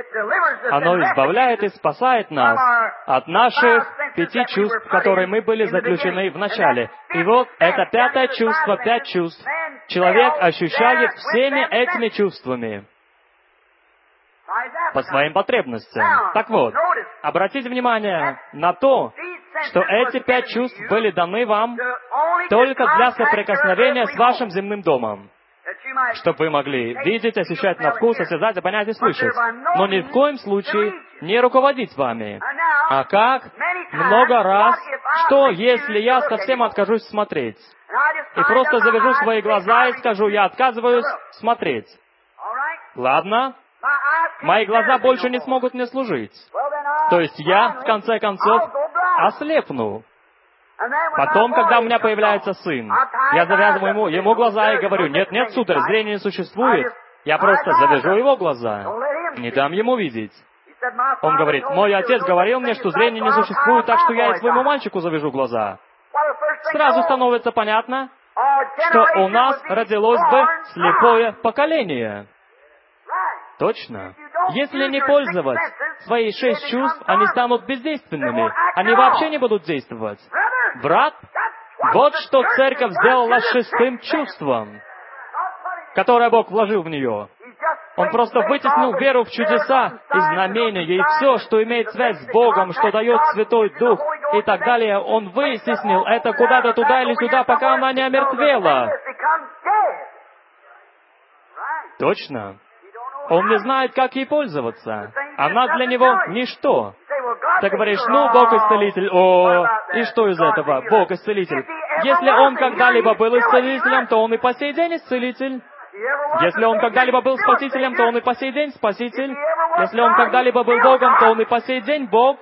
Оно избавляет и спасает нас от наших 5 чувств, в которые мы были заключены в начале. И вот это 5-е чувство, 5 чувств. Человек ощущает всеми этими чувствами по своим потребностям. Так вот, обратите внимание на то, что эти 5 чувств были даны вам только для соприкосновения с вашим земным домом, чтобы вы могли видеть, ощущать на вкус, осязать, обонять и слышать. Но ни в коем случае не руководить вами. А как? Много раз, что если я совсем откажусь смотреть? И просто завяжу свои глаза и скажу, я отказываюсь смотреть. Ладно? Мои глаза больше не смогут мне служить. То есть я, в конце концов, ослепну. Потом, когда у меня появляется сын, я завязываю ему глаза и говорю, нет, сударь, зрение не существует. Я просто завяжу его глаза, не дам ему видеть. Он говорит, мой отец говорил мне, что зрение не существует, так что я и своему мальчику завяжу глаза. Сразу становится понятно, что у нас родилось бы слепое поколение. Точно. Если не пользовать свои 6 чувств, они станут бездейственными. Они вообще не будут действовать. Брат, вот что церковь сделала с 6-м чувством, которое Бог вложил в нее. Он просто вытеснил веру в чудеса и знамения, и все, что имеет связь с Богом, что дает Святой Дух и так далее. Он вытеснил это куда-то туда или сюда, пока она не омертвела. Точно. Он не знает, как ей пользоваться. Она для него ничто. Ты говоришь, Бог исцелитель. И что из этого? Бог исцелитель. Если Он когда-либо был исцелителем, то Он и по сей день исцелитель. Если Он когда-либо был спасителем, то Он и по сей день спаситель. Если Он когда-либо был Богом, то Он и по сей день Бог.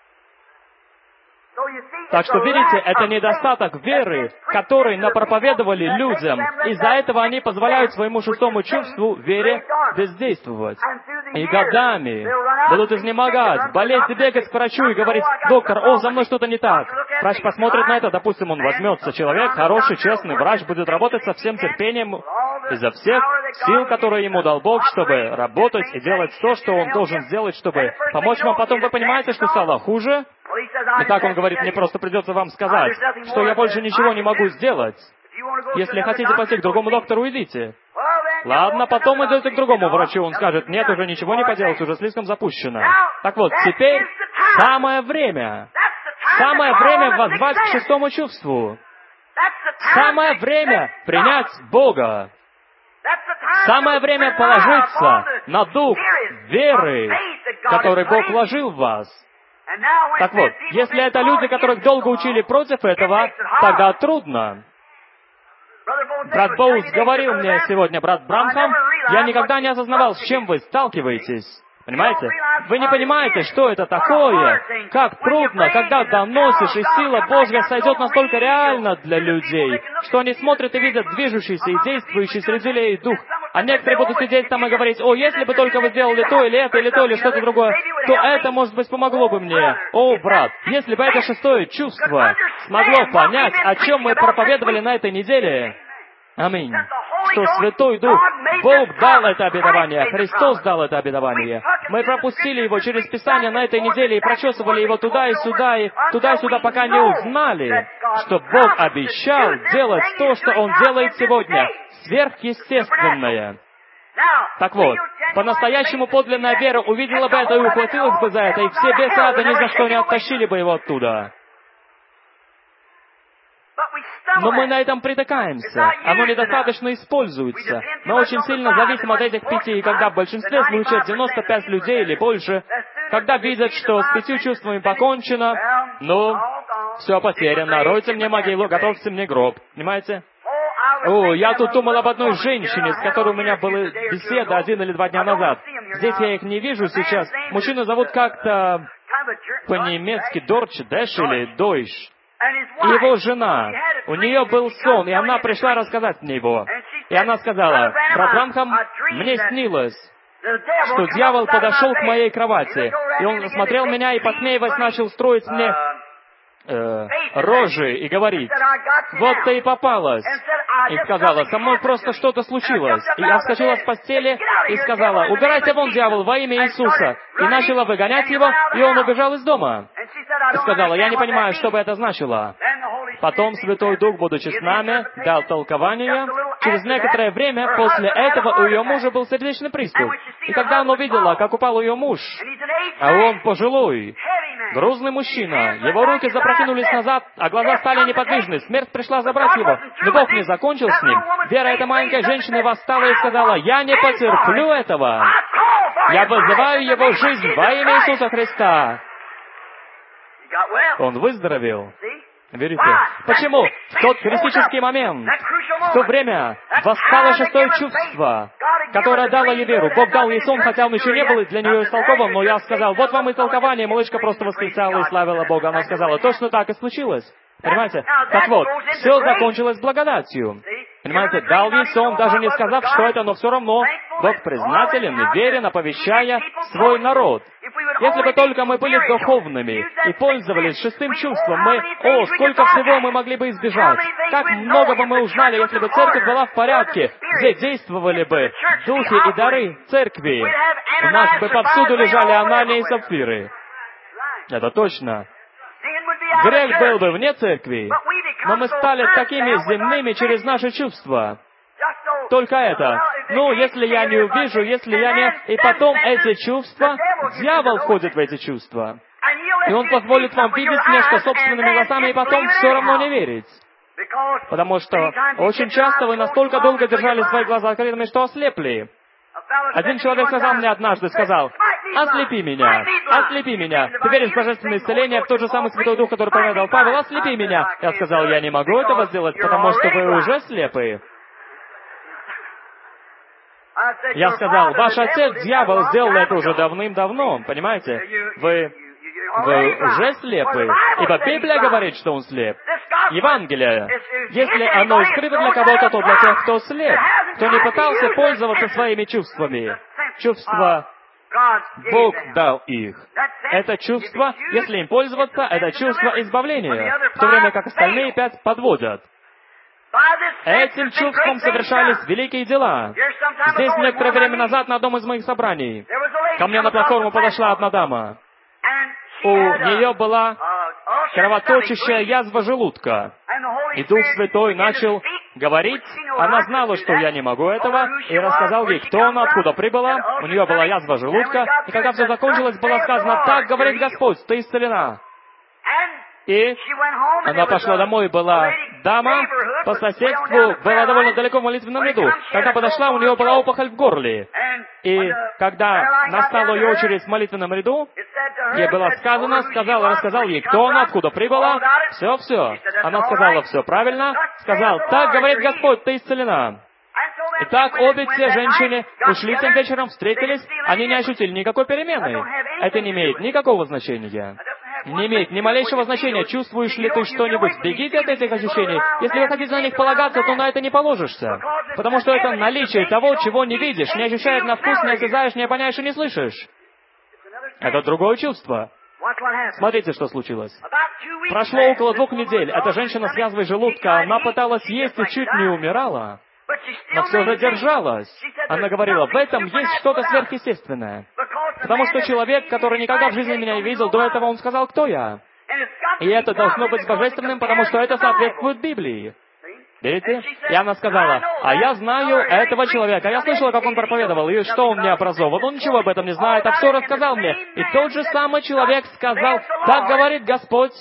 Так что, видите, это недостаток веры, который напроповедовали людям. Из-за этого они позволяют своему 6-му чувству, вере, бездействовать. И годами будут изнемогать, болеть и бегать к врачу и говорить, доктор, со мной что-то не так. Врач посмотрит на это, допустим, он возьмется. Человек, хороший, честный врач, будет работать со всем терпением изо всех сил, которые ему дал Бог, чтобы работать и делать то, что он должен сделать, чтобы помочь вам. Потом вы понимаете, что стало хуже. И так он говорит, мне просто придется вам сказать, что я больше ничего не могу сделать. Если хотите пойти к другому доктору, идите. Ладно, потом идете к другому врачу, он скажет, нет, уже ничего не поделать, уже слишком запущено. Так вот, теперь самое время воззвать к 6-му чувству. Самое время принять Бога. Самое время положиться на дух веры, который Бог вложил в вас. Так вот, если это люди, которых долго учили против этого, тогда трудно. Брат Боуз говорил мне сегодня, брат Бранхам, я никогда не осознавал, с чем вы сталкиваетесь. Понимаете? Вы не понимаете, что это такое, как трудно, когда доносишь, и сила Божья сойдет настолько реально для людей, что они смотрят и видят движущийся и действующий среди людей Дух. А некоторые будут сидеть там и говорить, если бы только вы сделали то, или это, или то, или что-то другое, то это, может быть, помогло бы мне. Брат, если бы это 6-е чувство смогло понять, о чем мы проповедовали на этой неделе, аминь, что Святой Дух, Бог дал это обетование, Христос дал это обетование. Мы пропустили его через Писание на этой неделе и прочесывали его туда и сюда, пока не узнали, что Бог обещал делать то, что Он делает сегодня, сверхъестественное. Так вот, по-настоящему подлинная вера увидела бы это и ухватилась бы за это, и все бесы ада ни за что не оттащили бы его оттуда. Но мы на этом притыкаемся. Оно недостаточно используется. Мы очень сильно зависим от этих 5, и когда в большинстве случаев 95 людей или больше, когда видят, что с 5 чувствами покончено, все потеряно, ройте мне могилу, готовьте мне гроб. Понимаете? Я тут думал об одной женщине, с которой у меня была беседа 1 или 2 дня назад. Здесь я их не вижу сейчас. Мужчину зовут как-то по-немецки Дорч, Дэш или Дойш. И его жена, у нее был сон, и она пришла рассказать мне его. И она сказала, брат Бранхам, мне снилось, что дьявол подошел к моей кровати, и он смотрел меня и, посмеиваясь, начал строить мне рожи и говорить, вот ты и попалась. и сказала, со мной просто что-то случилось. И я вскочила с постели и сказала, убирайся вон, дьявол, во имя Иисуса. И начала выгонять его, и он убежал из дома. И сказала, я не понимаю, что бы это значило. Потом Святой Дух, будучи с нами, дал толкование. Через некоторое время после этого у ее мужа был сердечный приступ. И когда она увидела, как упал ее муж, а он пожилой, грузный мужчина, его руки запрокинулись назад, а глаза стали неподвижны, смерть пришла забрать его, но Бог не закончил с ним. Вера этой маленькой женщины восстала и сказала, я не потерплю этого. Я вызываю его жизнь во имя Иисуса Христа. Он выздоровел. Верите? Почему? В тот критический момент, в то время восстало шестое чувство, которое дало ей веру. Бог дал ей сон, хотя он еще не был для нее истолкован, но я сказал, вот вам и толкование. Малышка просто восклицала и славила Бога. Она сказала, точно так и случилось. Понимаете? Так вот, все закончилось благодатью. Понимаете, дал ей сон, даже не сказав, что это, но все равно Бог признателен и верен, оповещая свой народ. Если бы только мы были духовными и пользовались шестым чувством, сколько всего мы могли бы избежать. Как много бы мы узнали, если бы церковь была в порядке, где действовали бы духи и дары церкви. У нас бы повсюду лежали анания и сапфиры. Это точно. Грех был бы вне церкви, но мы стали такими земными через наши чувства. Только это. Если я не увижу, если я не... И потом эти чувства, дьявол входит в эти чувства. И он позволит вам видеть нечто собственными глазами и потом все равно не верить. Потому что очень часто вы настолько долго держали свои глаза открытыми, что ослепли. Один человек сказал мне однажды, ослепи меня, ослепи меня. Ты веришь в божественное исцеление, в тот же самый Святой Дух, который проповедовал Павел, ослепи меня. Я сказал, я не могу этого сделать, потому что вы уже слепы. Я сказал, ваш отец, дьявол, сделал это уже давным-давно, понимаете? Вы уже слепы, ибо Библия говорит, что он слеп. Евангелие, если оно и скрыто для кого-то, то для тех, кто слеп, кто не пытался пользоваться своими чувствами. Чувства Бог дал их. Это чувство, если им пользоваться, это чувство избавления, в то время как остальные 5 подводят. Этим чувством совершались великие дела. Здесь некоторое время назад на одном из моих собраний ко мне на платформу подошла одна дама. У нее была кровоточащая язва желудка. И Дух Святой начал говорить. Она знала, что я не могу этого, и рассказал ей, кто она, откуда прибыла. У нее была язва желудка. И когда все закончилось, было сказано, так говорит Господь, ты исцелена. И она пошла домой, была дама по соседству, была довольно далеко в молитвенном ряду. Когда подошла, у нее была опухоль в горле. И когда настала ее очередь в молитвенном ряду, ей было сказано, рассказал ей, кто она, откуда прибыла, все. Она сказала, все правильно, сказал, так говорит Господь, ты исцелена. Итак, обе те женщины ушли тем вечером, встретились, они не ощутили никакой перемены. Это не имеет никакого значения. Не имеет ни малейшего значения, чувствуешь ли ты что-нибудь. Бегите от этих ощущений. Если вы хотите на них полагаться, то на это не положишься. Потому что это наличие того, чего не видишь, не ощущаешь на вкус, не осязаешь, не обоняешь и не слышишь. Это другое чувство. Смотрите, что случилось. Прошло около 2 недель. Эта женщина с язвой желудка, она пыталась есть и чуть не умирала. Но все же держалась. Она говорила, в этом есть что-то сверхъестественное. Потому что человек, который никогда в жизни меня не видел, до этого он сказал, кто я. И это должно быть божественным, потому что это соответствует Библии. Видите? И она сказала, а я знаю этого человека. Я слышала, как он проповедовал, и что он не образован. Он ничего об этом не знает, а все рассказал мне. И тот же самый человек сказал, так говорит Господь.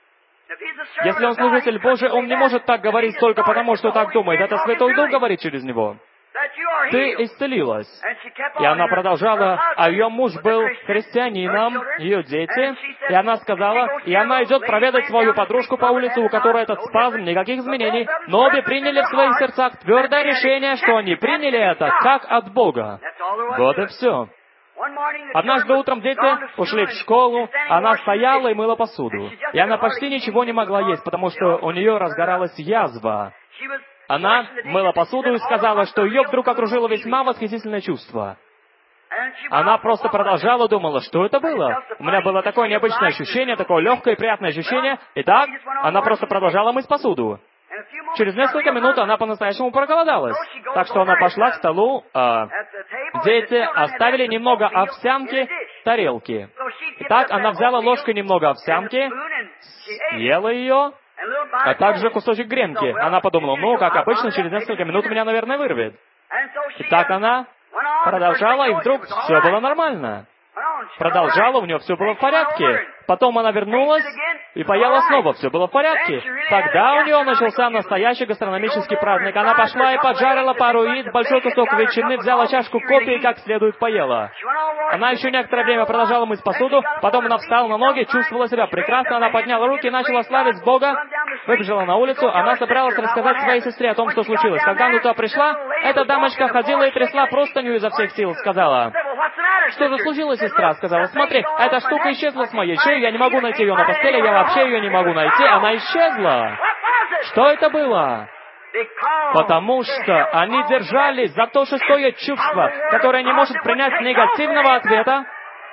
Если он служитель Божий, он не может так говорить только потому, что так думает. Это Святой Дух говорит через него. Ты исцелилась. И она продолжала, а ее муж был христианином, ее дети, и она сказала, и она идет проведать свою подружку по улице, у которой этот спазм, никаких изменений, но обе приняли в своих сердцах твердое решение, что они приняли это как от Бога. Вот и все. Однажды утром дети ушли в школу, она стояла и мыла посуду. И она почти ничего не могла есть, потому что у нее разгоралась язва. Она мыла посуду и сказала, что ее вдруг окружило весьма восхитительное чувство. Она просто продолжала, думала, что это было. У меня было такое необычное ощущение, такое легкое и приятное ощущение. Итак, она просто продолжала мыть посуду. Через несколько минут она по-настоящему проголодалась. Так что она пошла к столу, дети оставили немного овсянки в тарелке. Итак, она взяла ложкой немного овсянки, съела ее, а также кусочек гренки. Она подумала, ну, как обычно, через несколько минут меня, наверное, вырвет. Итак, она продолжала, и вдруг все было нормально. Продолжала, у нее все было в порядке. Потом она вернулась и поела снова, все было в порядке. Тогда у нее начался настоящий гастрономический праздник. Она пошла и поджарила пару яиц, большой кусок ветчины, взяла чашку кофе и как следует поела. Она еще некоторое время продолжала мыть посуду, потом она встала на ноги, чувствовала себя прекрасно, она подняла руки и начала славить Бога, выбежала на улицу, она собиралась рассказать своей сестре о том, что случилось. Когда она туда пришла, эта дамочка ходила и трясла простыню изо всех сил, сказала, «Что же случилось, сестра?» Сказала, «Смотри, эта штука исчезла с моей шеи, я не могу найти ее на постели, я вообще ее не могу найти, она исчезла». Что это было? Потому что они держались за то шестое чувство, которое не может принять негативного ответа.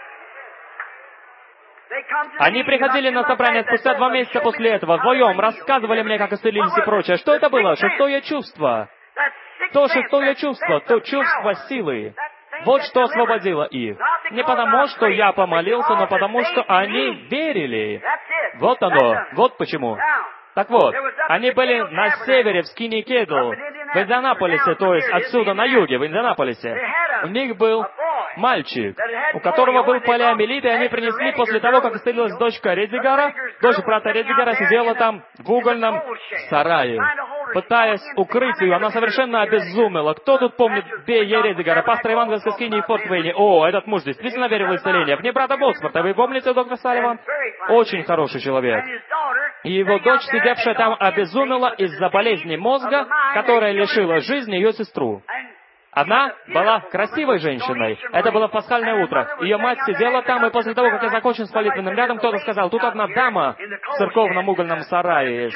Они приходили на собрание спустя 2 месяца после этого, вдвоем, рассказывали мне, как исцелились и прочее. Что это было? Шестое чувство. То шестое чувство, то чувство силы. Вот что освободило их. Не потому, что я помолился, но потому, что они верили. Вот оно. Вот почему. Так вот, они были на севере, в Скини Кедл, в Индианаполисе, то есть отсюда на юге, в Индианаполисе. У них был мальчик, у которого был полиомиелит, и они принесли после того, как исцелилась дочка Редзигара. Дочь брата Редзигара сидела там в угольном сарае, пытаясь укрыть ее. Она совершенно обезумела. Кто тут помнит Б.Е. Редзигара, пастора евангельской скинии в Форт Уэйне? О, этот муж действительно верил в исцеление. Вне брата Босфорта. Вы помните, доктор Салливан? Очень хороший человек. И его дочь, сидевшая там, обезумела из-за болезни мозга, которая лишила жизни ее сестру. Она была красивой женщиной. Это было пасхальное утро. Ее мать сидела там, и после того, как я закончил с молитвенным рядом, кто-то сказал, тут одна дама в церковном угольном сарае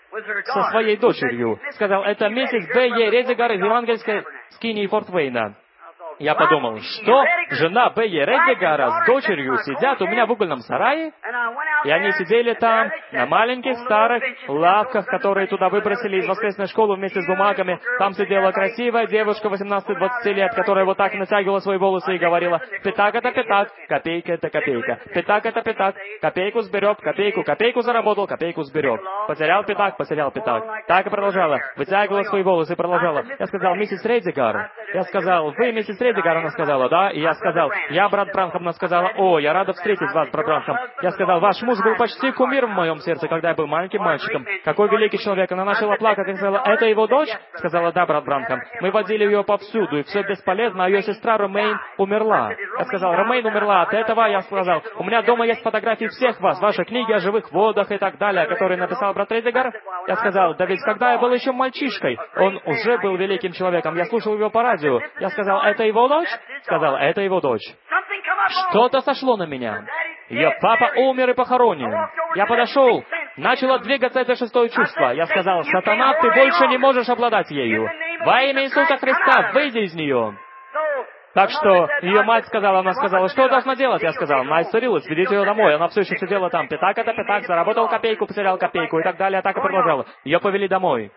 со своей дочерью. Сказал, это миссис Б.Е. Редзигар из евангельской скинии Форт Уэйна. Я подумал, что жена Б.Е. Редзигара с дочерью сидят у меня в угольном сарае? И они сидели там, на маленьких старых лавках, которые туда выбросили из воскресной школы вместе с бумагами. Там сидела красивая девушка 18-20 лет, которая вот так натягивала свои волосы и говорила, «Пятак — это пятак, копейка — это копейка, пятак — это пятак, копейку сберет, копейку заработал, копейку сберет. Потерял пятак, потерял пятак». Так и продолжала, вытягивала свои волосы и продолжала. Я сказал, «Миссис Редзигар». Я сказал, «Вы, миссис Редзигар?» Она сказала, «Да». И я сказал, «Я брат Бранхам». Она сказала, «О, я рада встретить вас, брат Бранхам». Я сказал, «Ваш муж был почти кумиром в моем сердце, когда я был маленьким мальчиком. Какой великий человек». Она начала плакать и сказала, «Это его дочь?» Сказала, «Да, брат Бранхам». Мы водили ее повсюду, и все бесполезно, а ее сестра Ромейн умерла. Я сказал, «Ромейн умерла от этого». Я сказал, «У меня дома есть фотографии всех вас, ваши книги о живых водах и так далее, которые написал брат Редзигар». Я сказал, «Да ведь когда я был еще мальчишкой, он уже был великим человеком. Я слушал его по радио». Я сказал, «Это его дочь?» Сказала, «Это его дочь». Что-то сошло на меня. Ее папа умер и похоронен. Я подошел, начало двигаться это шестое чувство. Я сказал, «Сатана, ты больше не можешь обладать ею. Во имя Иисуса Христа, выйди из нее». Так что ее мать сказала, она сказала, «Что я должна делать?» Я сказал, «Она исцелилась, ведите ее домой». Она все еще сидела там, пятак это пятак, заработал копейку, потерял копейку и так далее, так и продолжала. Ее повели домой.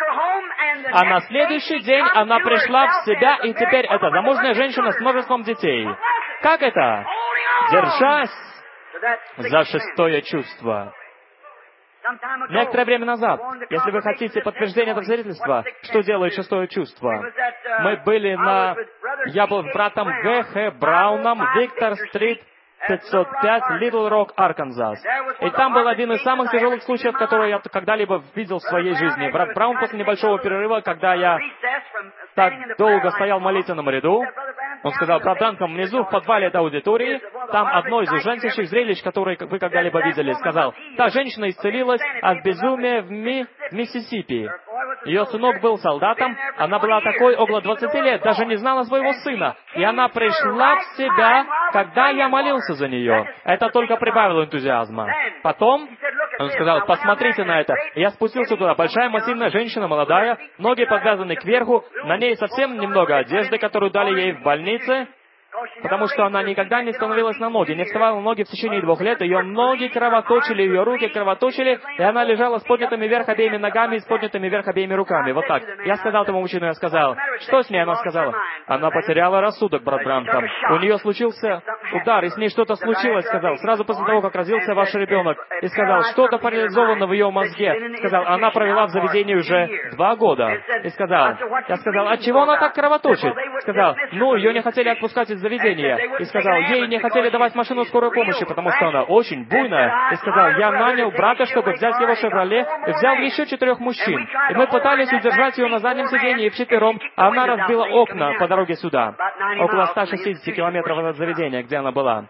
А на следующий день она пришла в себя, и теперь это замужняя женщина с множеством детей. Как это? Держась за шестое чувство. Некоторое время назад, если вы хотите подтверждение этого свидетельства, что делает шестое чувство, мы были я был с братом Г.Х. Брауном, Виктор-стрит, 505, Литл Рок, Арканзас. И там был один из самых тяжелых случаев, которые я когда-либо видел в своей жизни. Брат Браун после небольшого перерыва, когда я так долго стоял в молитвенном ряду, он сказал, «Брат Бранхам, внизу в подвале этой аудитории, там одно из ужаснейших зрелищ, которые вы когда-либо видели», сказал, «Та женщина исцелилась от безумия в Миссисипи. Ее сынок был солдатом, она была такой около 20 лет, даже не знала своего сына. И она пришла в себя, когда я молился за нее. Это только прибавило энтузиазма. Потом он сказал, посмотрите на это. И я спустился туда. Большая массивная женщина, молодая, ноги подвязаны кверху, на ней совсем немного одежды, которую дали ей в больнице. потому что она никогда не становилась на ноги, не вставала на ноги в течение 2 лет, ее ноги кровоточили, ее руки кровоточили, и она лежала с поднятыми вверх обеими ногами и с поднятыми вверх обеими руками. Вот так. Я сказал тому мужчину, я сказал, что с ней? Она сказала, она потеряла рассудок, брат Бранхам. У нее случился удар, и с ней что-то случилось, сказал, сразу после того, как родился ваш ребенок. И сказал, что-то парализовано в ее мозге. Сказал, она провела в заведении уже 2 года. И сказал, я сказал, от чего она так кровоточит? Сказал, ну, ее не хотели отпускать из заведения. И сказал, ей не хотели давать машину скорой помощи, потому что она очень буйная. И сказал, я нанял брата, чтобы взять его «Шевроле», и взял еще 4 мужчин. И мы пытались удержать ее на заднем сиденье вчетвером, а она разбила окна по дороге сюда, около 160 километров от заведения, где она была.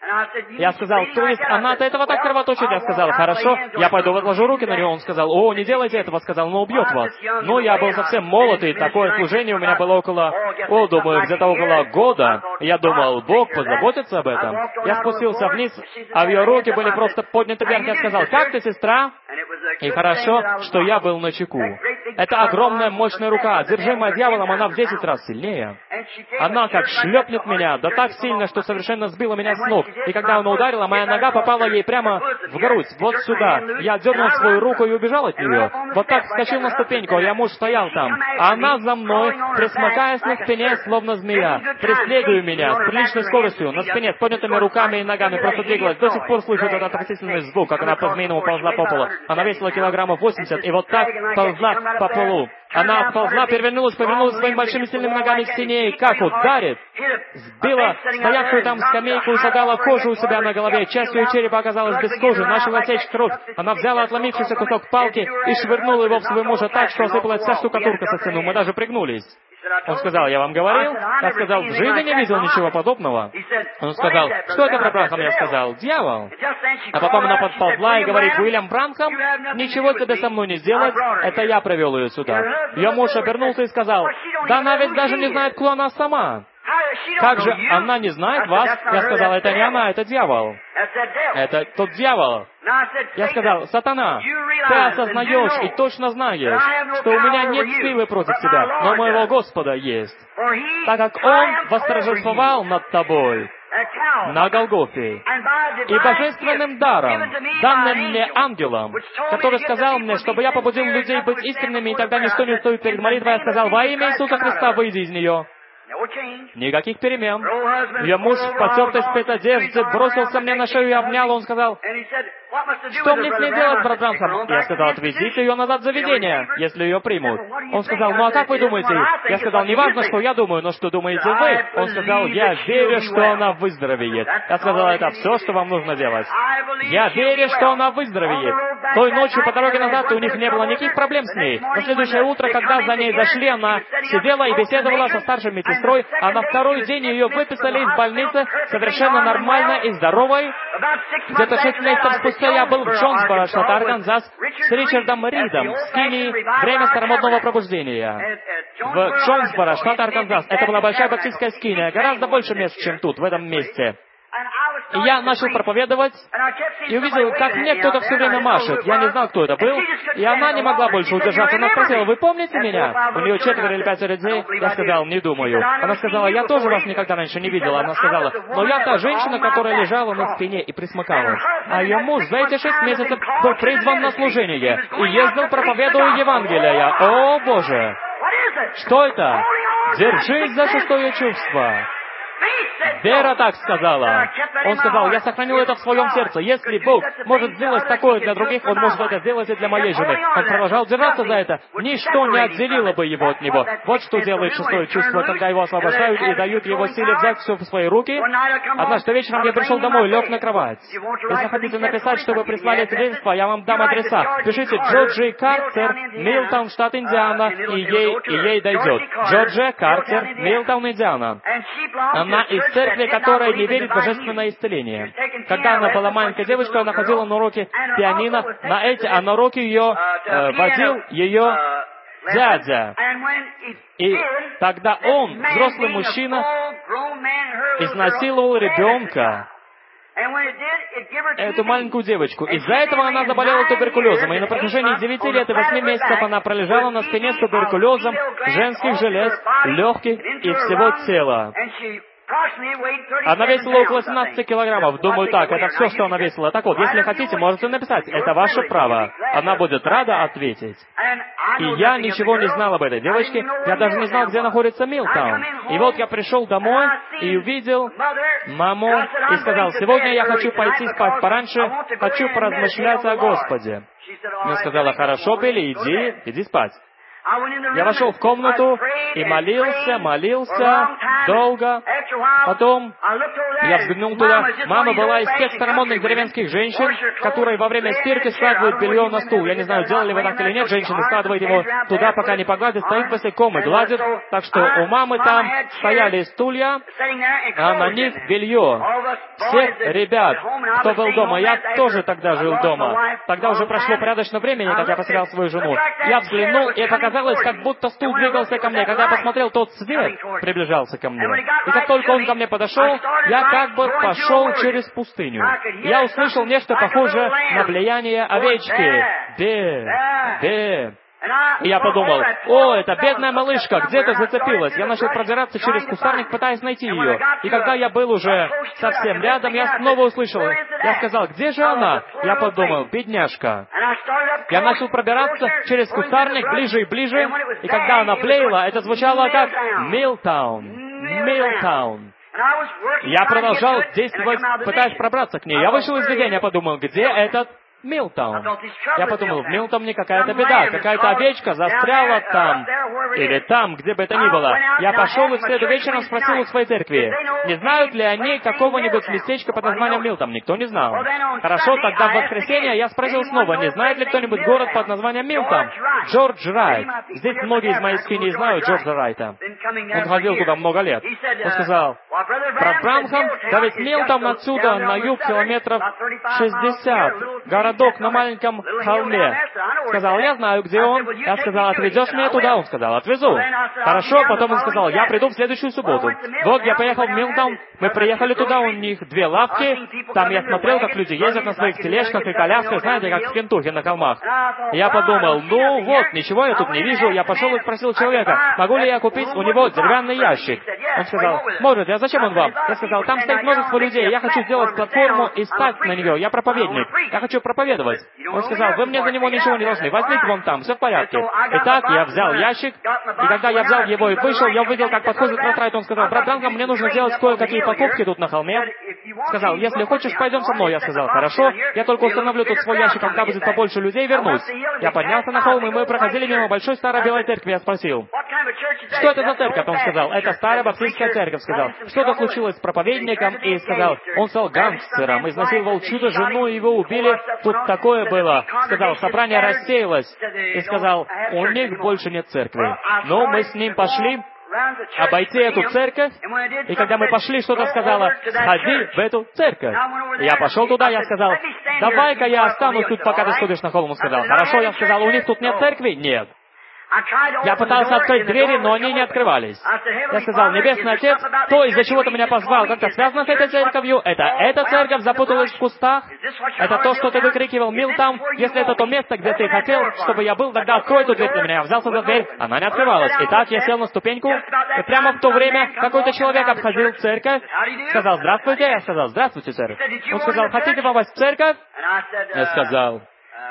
Я сказал, то есть она от этого так кровоточит? Я сказал, хорошо, я пойду возложу руки на нее. Он сказал, о, не делайте этого, сказал, но убьет вас. Но я был совсем молод, и такое служение у меня было около, думаю, где-то около года. Я думал, Бог позаботится об этом. Я спустился вниз, а ее руки были просто подняты вверх. Я сказал, как ты, сестра? И хорошо, что я был начеку. Это огромная мощная рука, одержимая дьяволом, она в 10 раз сильнее. Она как шлепнет меня, да так сильно, что совершенно сбила меня с ног. И когда она ударила, моя нога попала ей прямо в грудь, вот сюда. Я дернул свою руку и убежал от нее. Вот так вскочил на ступеньку, а я муж стоял там. А она за мной, присмыкаясь на спине, словно змея, преследуя меня с приличной скоростью, на спине, с поднятыми руками и ногами, просто двигалась. До сих пор слышу этот отвратительный звук, как она по-змеиному ползла по полу. Она весила килограммов 80, и вот так ползла по полу. Она отползла, повернулась своими большими сильными ногами к стене, и как ударит! Сбила стоявшую там скамейку и согала кожу у себя на голове. Часть ее черепа оказалась без кожи, начала течь кровь. Она взяла отломившийся кусок палки и швырнула его в своего мужа так, что осыпалась вся штукатурка со стены. Мы даже пригнулись. Он сказал, я вам говорил? Я сказал, в жизни не видел ничего подобного. Он сказал, что это, брат Бранхам? Я сказал, дьявол. А потом она подползла и говорит, Уильям Бранхам, ничего тебе со мной не сделать, это я привел ее сюда. Ее муж обернулся и сказал, да она ведь даже не знает, кто она сама. Как же она не знает вас? Я сказал, это не она, это дьявол. Это тот дьявол. Я сказал, сатана, ты осознаешь и точно знаешь, что у меня нет силы против тебя, но у моего Господа есть. Так как Он восторжествовал над тобой на Голгофе, и божественным даром, данным мне ангелом, который сказал мне, чтобы я побудил людей быть истинными, и тогда ничто не стоит перед молитвой, я сказал, во имя Иисуса Христа выйди из нее. Никаких перемен. Ее муж в потертой спецодежде бросился мне на шею и обнял. Он сказал, что мне с ней делать, брат Бранхам? Я сказал, отвезите ее назад в заведение, если ее примут. Он сказал, ну а как вы думаете? Я сказал, не важно, что я думаю, но что думаете вы? Он сказал, я верю, что она выздоровеет. Я сказал, это все, что вам нужно делать. Я верю, что она выздоровеет. Той ночью по дороге назад у них не было никаких проблем с ней. На следующее утро, когда за ней зашли, она сидела и беседовала со старшей медсестрой, а на второй день ее выписали из больницы совершенно нормальной и здоровой. Где-то 6 месяцев спустя я был в Джонсборо, штат Арканзас, с Ричардом Ридом, с Кими «Время старомодного пробуждения». В Джонсборо, штат Арканзас. Это была большая баптистская скиния, гораздо больше мест, чем тут, в этом месте. И я начал проповедовать, и увидел, как мне кто-то все время машет. Я не знал, кто это был, и она не могла больше удержаться. Она спросила, вы помните меня? У нее 4 или 5 детей. Я сказал, не думаю. Она сказала, я тоже вас никогда раньше не видела. Она сказала, но я та женщина, которая лежала на спине и присмыкалась. А ее муж за эти 6 месяцев был призван на служение и ездил, проповедуя Евангелие. О, Боже! Что это? Держись за 6-е чувство. Вера так сказала. Он сказал, я сохранил это в своем сердце. Если Бог может сделать такое для других, Он может это сделать и для моей жены. Он продолжал держаться за это. Ничто не отделило бы его от него. Вот что делает 6-е чувство, когда его освобождают и дают его силе взять все в свои руки. Однажды вечером я пришел домой, лег на кровать. Если хотите написать, чтобы прислали свидетельство, я вам дам адреса. Пишите Джорджи Картер, Милтон, штат Индиана, и ей дойдет. Джорджия Картер, Милтон, Индиана. Она из церкви, которая не верит в божественное исцеление. Когда она была маленькой девочкой, она ходила на уроки пианино, а на уроки ее водил ее дядя. И тогда он, взрослый мужчина, изнасиловал ребенка, эту маленькую девочку. Из-за этого она заболела туберкулезом, и на протяжении 9 лет и 8 месяцев она пролежала на спине с туберкулезом женских желез, легких и всего тела. Она весила около 17 килограммов. Думаю, так, это все, что она весила. Так вот, если хотите, можете написать. Это ваше право. Она будет рада ответить. И я ничего не знал об этой девочке. Я даже не знал, где находится Милтаун. И вот я пришел домой и увидел маму и сказал: сегодня я хочу пойти спать пораньше, хочу поразмышлять о Господе. Она сказала: хорошо, Билли, иди спать. Я вошел в комнату и молился долго. Потом я взглянул туда. Мама была из тех старомодных деревенских женщин, которые во время стирки складывают белье на стул. Я не знаю, делали вы так или нет. Женщины складывают его туда, пока не погладят, стоит босиком и гладит. Так что у мамы там стояли стулья, а на них белье. Всех ребят, кто был дома, я тоже тогда жил дома. Тогда уже прошло порядочное времени, как я потерял свою жену. Я взглянул, и показалось, как будто стул двигался ко мне. Когда я посмотрел, тот свет приближался ко мне. И как только он ко мне подошел, я как бы пошел через пустыню. Я услышал нечто похожее на влияние овечки. Бе. И я подумал: о, это бедная малышка, где-то зацепилась. Я начал продираться через кустарник, пытаясь найти ее. И когда я был уже совсем рядом, я снова услышал. Я сказал: где же она? Я подумал: бедняжка. Я начал пробираться через кустарник ближе и ближе. И когда она блеяла, это звучало как Милтаун. Я продолжал действовать, пытаясь пробраться к ней. Я вышел из видения, подумал: где этот Милтаун? Я подумал, в Милтауне какая-то беда, какая-то овечка застряла там, или там, где бы это ни было. Я пошел и в среду вечером спросил у своей церкви, не знают ли они какого-нибудь местечка под названием Милтаун. Никто не знал. Хорошо, тогда в воскресенье я спросил снова, не знает ли кто-нибудь город под названием Милтаун? Джордж Райт. Здесь многие из моих скиней знают Джорджа Райта. Он ходил туда много лет. Он сказал: брат Бранхам, да ведь Милтаун отсюда на юг километров 60. Городок на маленьком холме. Сказал: я знаю, где он. Я сказал: отвезешь меня туда? Он сказал: отвезу. Хорошо, потом он сказал: я приду в следующую субботу. Вот я поехал в Милтаун, мы приехали туда, у них 2 лавки. Там я смотрел, как люди ездят на своих тележках и колясках, знаете, как в Кентукки на холмах. Я подумал: ну вот, ничего я тут не вижу. Я пошел и спросил человека, могу ли я купить у него деревянный ящик. Он сказал: может. Я: зачем он вам? Я сказал: там стоит множество людей, я хочу сделать платформу и стать на нее. Я проповедник, я хочу проповедовать. Он сказал: вы мне за него ничего не должны, возьмите вон там, все в порядке. Итак, я взял ящик, и когда я взял его и вышел, я увидел, как подходит брат Райт. Он сказал: брат Бранхам, мне нужно сделать кое-какие покупки тут на холме. Сказал: если хочешь, пойдем со мной. Я сказал: хорошо, я только установлю тут свой ящик, когда будет побольше людей, вернусь. Я поднялся на холм, и мы проходили мимо большой старой белой церкви. Я спросил: что это за церковь? Он сказал: это старая баптистская церковь. Сказал: что-то случилось с проповедником, и сказал: он стал гангстером, изнасиловал чудо-жену, его убили. Тут такое было. Сказал: собрание рассеялось. И сказал: у них больше нет церкви. Но мы с ним пошли обойти эту церковь, и когда мы пошли, что-то сказала: сходи в эту церковь. Я пошел туда, я сказал: давай-ка я останусь тут, пока ты сходишь на холм. Он сказал: хорошо. Я сказал: у них тут нет церкви? Нет. Я пытался открыть двери, но они не открывались. Я сказал: Небесный Отец, то, из-за чего ты меня позвал, как-то связано с этой церковью? Эта церковь запуталась в кустах? Это то, что ты выкрикивал, Милтаун? Если это то место, где ты хотел, чтобы я был, тогда открой эту дверь для меня. Я взялся за дверь, она не открывалась. Итак, я сел на ступеньку, и прямо в то время какой-то человек обходил церковь, сказал: здравствуйте. Я сказал: здравствуйте, сэр. Он сказал: хотите попасть в церковь? Я сказал: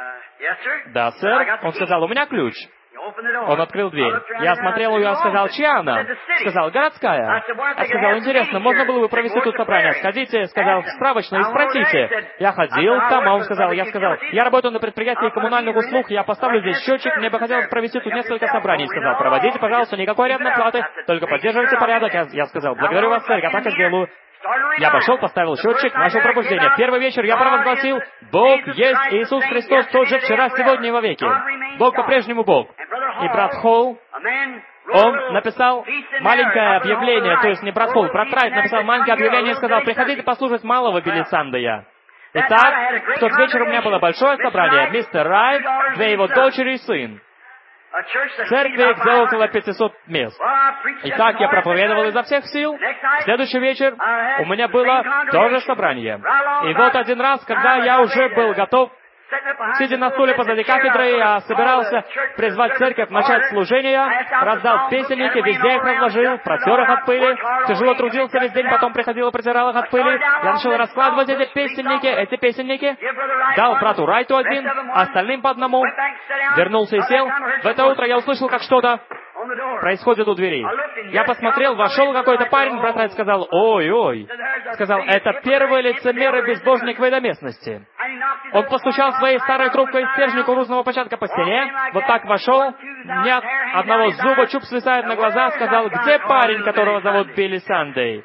да, сэр. Он сказал: у меня ключ. Он открыл дверь. Я осмотрел ее и сказал: чья она? Сказал: городская. Я сказал: интересно, можно было бы провести тут собрание? Сходите, сказал, в справочную и спросите. Я ходил там, а он сказал: я работаю на предприятии коммунальных услуг, я поставлю здесь счетчик, мне бы хотелось провести тут несколько собраний. Сказал: проводите, пожалуйста, никакой арендной платы, только поддерживайте порядок. Я сказал: благодарю вас, сэр, я так и сделаю. Я пошел, поставил счетчик, начал пробуждение. Первый вечер я провозгласил: Бог есть Иисус Христос, тот же вчера, сегодня и вовеки. Бог по-прежнему Бог. И брат Холл, он написал маленькое объявление, то есть не брат Холл, брат Райт написал маленькое объявление и сказал: приходите послушать малого Билли Сандея. Итак, в тот вечер у меня было большое собрание. Мистер Райт, 2 его дочери и сын. В церкви, где около 500 мест. Итак, я проповедовал изо всех сил. В следующий вечер у меня было тоже собрание. И вот один раз, когда я уже был готов Сидя на стуле позади кафедры, я собирался призвать церковь, начать служение, раздал песенники, везде их разложил, протер их от пыли, тяжело трудился весь день, потом приходил и протирал их от пыли. Я начал раскладывать эти песенники, дал брату Райту один, остальным по одному, вернулся и сел. В это утро я услышал, как что-то происходит у двери. Я посмотрел, вошел какой-то парень, брат Райт сказал: «Ой-ой». Сказал: «Это первый лицемер и безбожник в этой местности». Он постучал своей старой трубкой из стержня кукурузного початка по стене, вот так вошел, нет одного зуба, чуб свисает на глаза, сказал: «Где парень, которого зовут Билли Сандей?»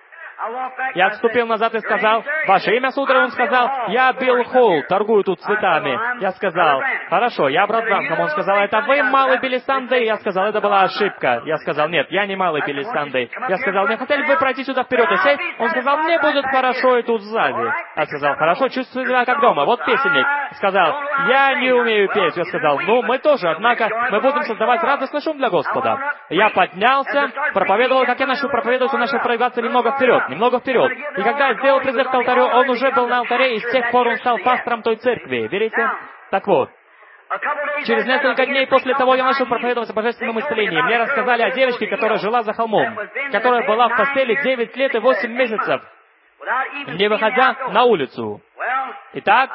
Я отступил назад и сказал: «Ваше имя, сударь?» Он сказал: «Я Билл Холл, торгую тут цветами». Я сказал: «Хорошо, я брат Бранхам». Он сказал: «Это вы, малый Билли Сандей?» Я сказал: «Это была ошибка». Я сказал: «Нет, я не малый Билли Сандей». Я сказал: «Не хотели бы вы пройти сюда вперед и сесть?» Он сказал: «Мне будет хорошо и тут сзади». Я сказал: «Хорошо, чувствую себя как дома. Вот песенник». Сказал: «Я не умею петь». Я сказал: «Ну, мы тоже, однако мы будем создавать радостный шум для Господа». Я поднялся, проповедовал, как я начал проповедовать, он начал продвигаться немного вперед. И когда я сделал призыв к алтарю, он уже был на алтаре, и с тех пор он стал пастором той церкви. Верите? Так вот, через несколько дней после того я начал проповедовать о божественном исцелении. Мне рассказали о девочке, которая жила за холмом, которая была в постели 9 лет и 8 месяцев, не выходя на улицу. Итак,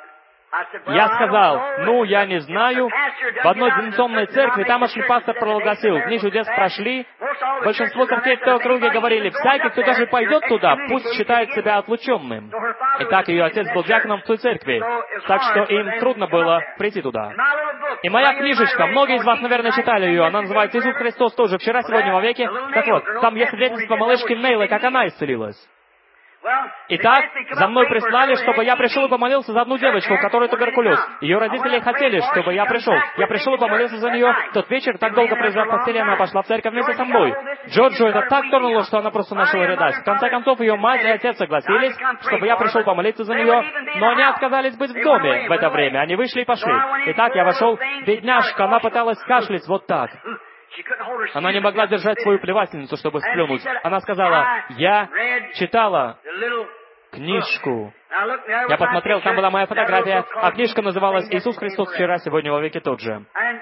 я сказал: «Ну, я не знаю». В одной деноминационной церкви тамошний пастор провозгласил: «Дни чудес прошли». Большинство церквей в округе говорили: «Всякий, кто даже пойдет туда, пусть считает себя отлученным». Итак, ее отец был диаконом в той церкви, так что им трудно было прийти туда. И моя книжечка, многие из вас, наверное, читали ее, она называется «Иисус Христос тоже вчера, сегодня, вовеки». Так вот, там есть свидетельство малышки Нейлы, как она исцелилась. Итак, за мной прислали, чтобы я пришел и помолился за одну девочку, у которой туберкулез. Ее родители хотели, чтобы я пришел. Я пришел и помолился за нее. В тот вечер, так долго пролежав в постели, она пошла в церковь вместе со мной. Джорджу это так тронуло, что она просто начала рыдать. В конце концов, ее мать и отец согласились, чтобы я пришел помолиться за нее, но они отказались быть в доме в это время. Они вышли и пошли. Итак, я вошел. Бедняжка, она пыталась кашлять вот так. Она не могла держать свою плевательницу, чтобы сплюнуть. Она сказала: «Я читала книжку». Я посмотрел, там была моя фотография, а книжка называлась «Иисус Христос вчера, сегодня, вовеки тот же».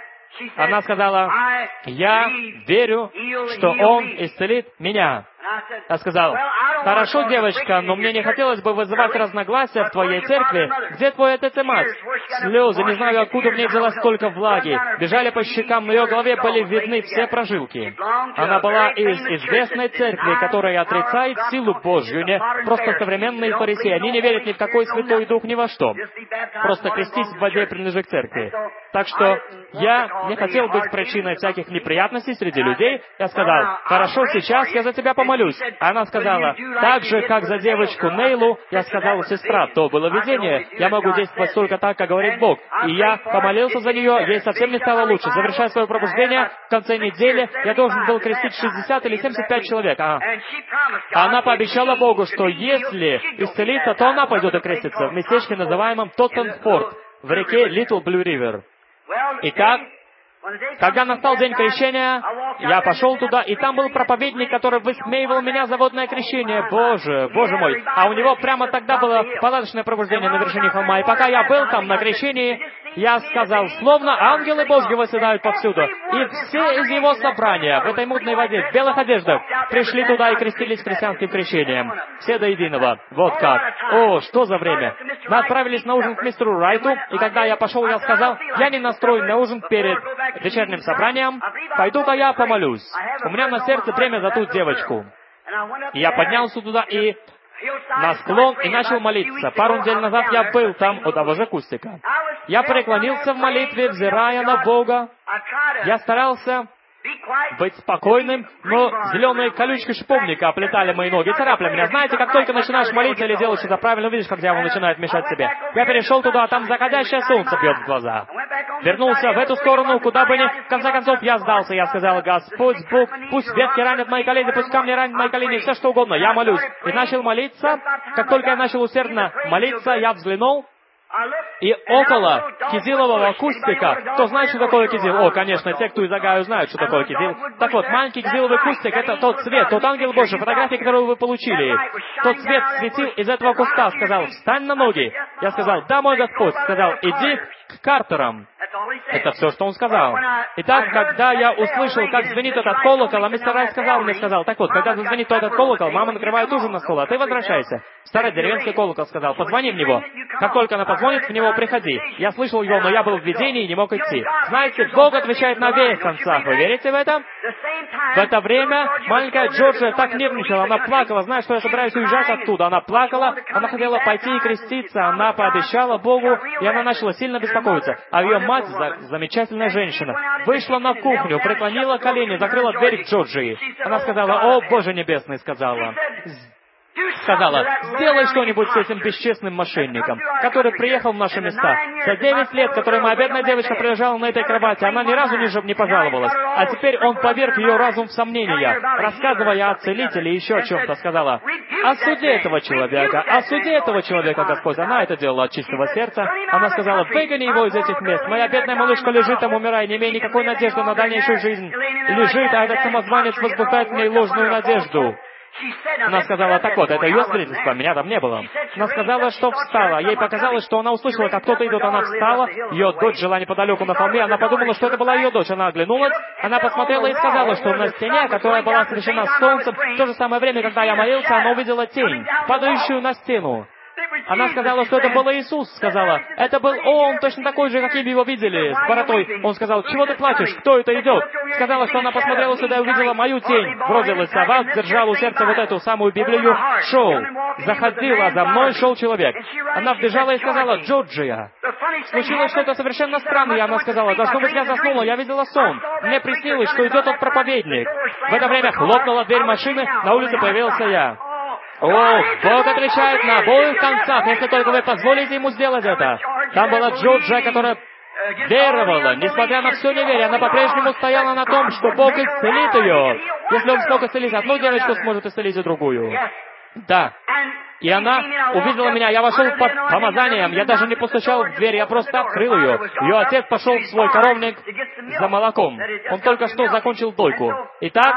Она сказала: «Я верю, что Он исцелит меня». Я сказал: «Хорошо, девочка, но мне не хотелось бы вызывать разногласия в твоей церкви. Где твой отец и мать?» Слезы, не знаю, откуда в ней взялось столько влаги, бежали по щекам, на ее голове были видны все прожилки. Она была из известной церкви, которая отрицает силу Божью, не просто современные фарисеи. Они не верят ни в какой Святой Дух, ни во что. Просто крестись в воде и принадлежи к церкви. Так что я не хотел быть причиной всяких неприятностей среди людей. Я сказал: «Хорошо, сейчас я за тебя помолюсь». Она сказала: «Так же, как за девочку Нейлу». Я сказал: «Сестра, то было видение. Я могу действовать только так, как говорит Бог». И я помолился за нее, ей совсем не стало лучше. Завершая свое пробуждение, в конце недели я должен был крестить 60 или 75 человек. Она пообещала Богу, что если исцелится, то она пойдет и крестится в местечке, называемом Тоттенфорд, в реке Литл Блю Ривер. Итак, когда настал день крещения, я пошел туда, и там был проповедник, который высмеивал меня за водное крещение. Боже мой! А у него прямо тогда было палаточное пробуждение на вершине холма. И пока я был там на крещении, я сказал: словно ангелы Божьи восседают повсюду. И все из его собрания в этой мутной воде, в белых одеждах, пришли туда и крестились христианским крещением. Все до единого. Вот как. О, что за время! Мы отправились на ужин к мистеру Райту, и когда я пошел, я сказал: я не настроен на ужин перед вечерним собранием, пойду-ка я помолюсь. У меня на сердце бремя за ту девочку. И я поднялся туда и на склон и начал молиться. Пару недель назад я был там у того же кустика. Я преклонился в молитве, взирая на Бога. Я старался быть спокойным, но зеленые колючки шиповника оплетали мои ноги, царапали меня. Знаете, как только начинаешь молиться или делать что-то правильно, видишь, как дьявол начинает мешать себе. Я перешел туда, а там заходящее солнце бьет в глаза. Вернулся в эту сторону, куда бы ни... В конце концов, я сдался. Я сказал: Господь Бог, пусть ветки ранят мои колени, пусть камни ранят мои колени, все что угодно, я молюсь. И начал молиться. Как только я начал усердно молиться, я взглянул, И около кизилового кустика, кто знает, что такое кизил? О, конечно, те, кто из Огайо, знают, что такое кизил. Так вот, маленький кизиловый кустик — это тот свет, тот ангел Божий, фотографии, которую вы получили. Тот свет светил из этого куста, сказал: «Встань на ноги». Я сказал: «Да, мой Господь». Сказал: «Иди к Картерам». Это все, что он сказал. Итак, когда я услышал, как звенит этот колокол, а мистер Райт сказал: «Так вот, когда зазвенит этот колокол, мама накрывает ужин на стол, а ты возвращайся». Старый деревенский колокол сказал: «Позвони в него. Как только она позвонит, в него приходи». Я слышал его, но я был в видении и не мог идти. Знаете, Бог отвечает на обеих концах. Вы верите в это? В это время маленькая Джорджия так нервничала, она плакала, зная, что я собираюсь уезжать оттуда. Она плакала, она хотела пойти и креститься, она пообещала Богу, и она начала сильно беспокоиться. А ее мать, замечательная женщина, вышла на кухню, преклонила колени, закрыла дверь к Джорджии. Она сказала: «О, Боже Небесный», сказала, «сделай что-нибудь с этим бесчестным мошенником, который приехал в наши места. За 9 лет, которые моя бедная девочка пролежала на этой кровати, она ни разу не пожаловалась. А теперь он поверг ее разум в сомнения, рассказывая о целителе и еще о чем-то», сказала: «Осуди этого человека, Господь». Она это делала от чистого сердца. Она сказала: «Выгони его из этих мест. Моя бедная малышка лежит там, умирая, не имея никакой надежды на дальнейшую жизнь. Лежит, а этот самозванец возбуждает в ней ложную надежду». Она сказала: «Так вот, это ее свидетельство, меня там не было». Она сказала, что встала. Ей показалось, что она услышала, как кто-то идет. Она встала, ее дочь жила неподалеку на холме. Она подумала, что это была ее дочь. Она оглянулась, она посмотрела и сказала, что на стене, которая была освещена солнцем, в то же самое время, когда я молился, она увидела тень, падающую на стену. Она сказала, что это был Иисус, сказала: «Это был Он, точно такой же, каким его видели, с бородой». Он сказал: «Чего ты плачешь? Кто это идет?» Сказала, что она посмотрела сюда и увидела мою тень. Бросилась за вас, держала у сердца вот эту самую Библию, шел. Заходила за мной, шел человек. Она вбежала и сказала: «Джорджия, случилось что-то совершенно странное». Она сказала: «Должно быть, я заснула, я видела сон. Мне приснилось, что идет тот проповедник». В это время хлопнула дверь машины, на улице появился я. О, Бог отвечает на обоих концах, если только вы позволите ему сделать это. Там была Джорджия, которая веровала, несмотря на все неверие, она по-прежнему стояла на том, что Бог исцелит ее. Если Он смог исцелить одну девочку, сможет исцелить и другую. Да. И она увидела меня, я вошел под помазанием, я даже не постучал в дверь, я просто открыл ее. Ее отец пошел в свой коровник за молоком. Он только что закончил дойку. Итак,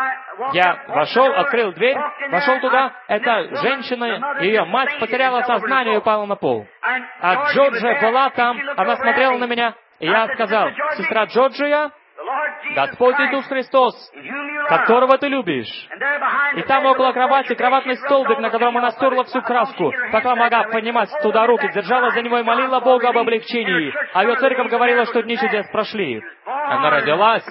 я вошел, открыл дверь, вошел туда. Эта женщина, ее мать, потеряла сознание и упала на пол. А Джорджия была там, она смотрела на меня, и я сказал: «Сестра Джорджия, Господь Иисус Христос, которого ты любишь». И там около кровати кроватный столбик, на котором она стерла всю краску. Пока могла поднимать туда руки, держалась за него и молила Бога об облегчении. А ее церковь говорила, что дни чудес прошли. Она родилась,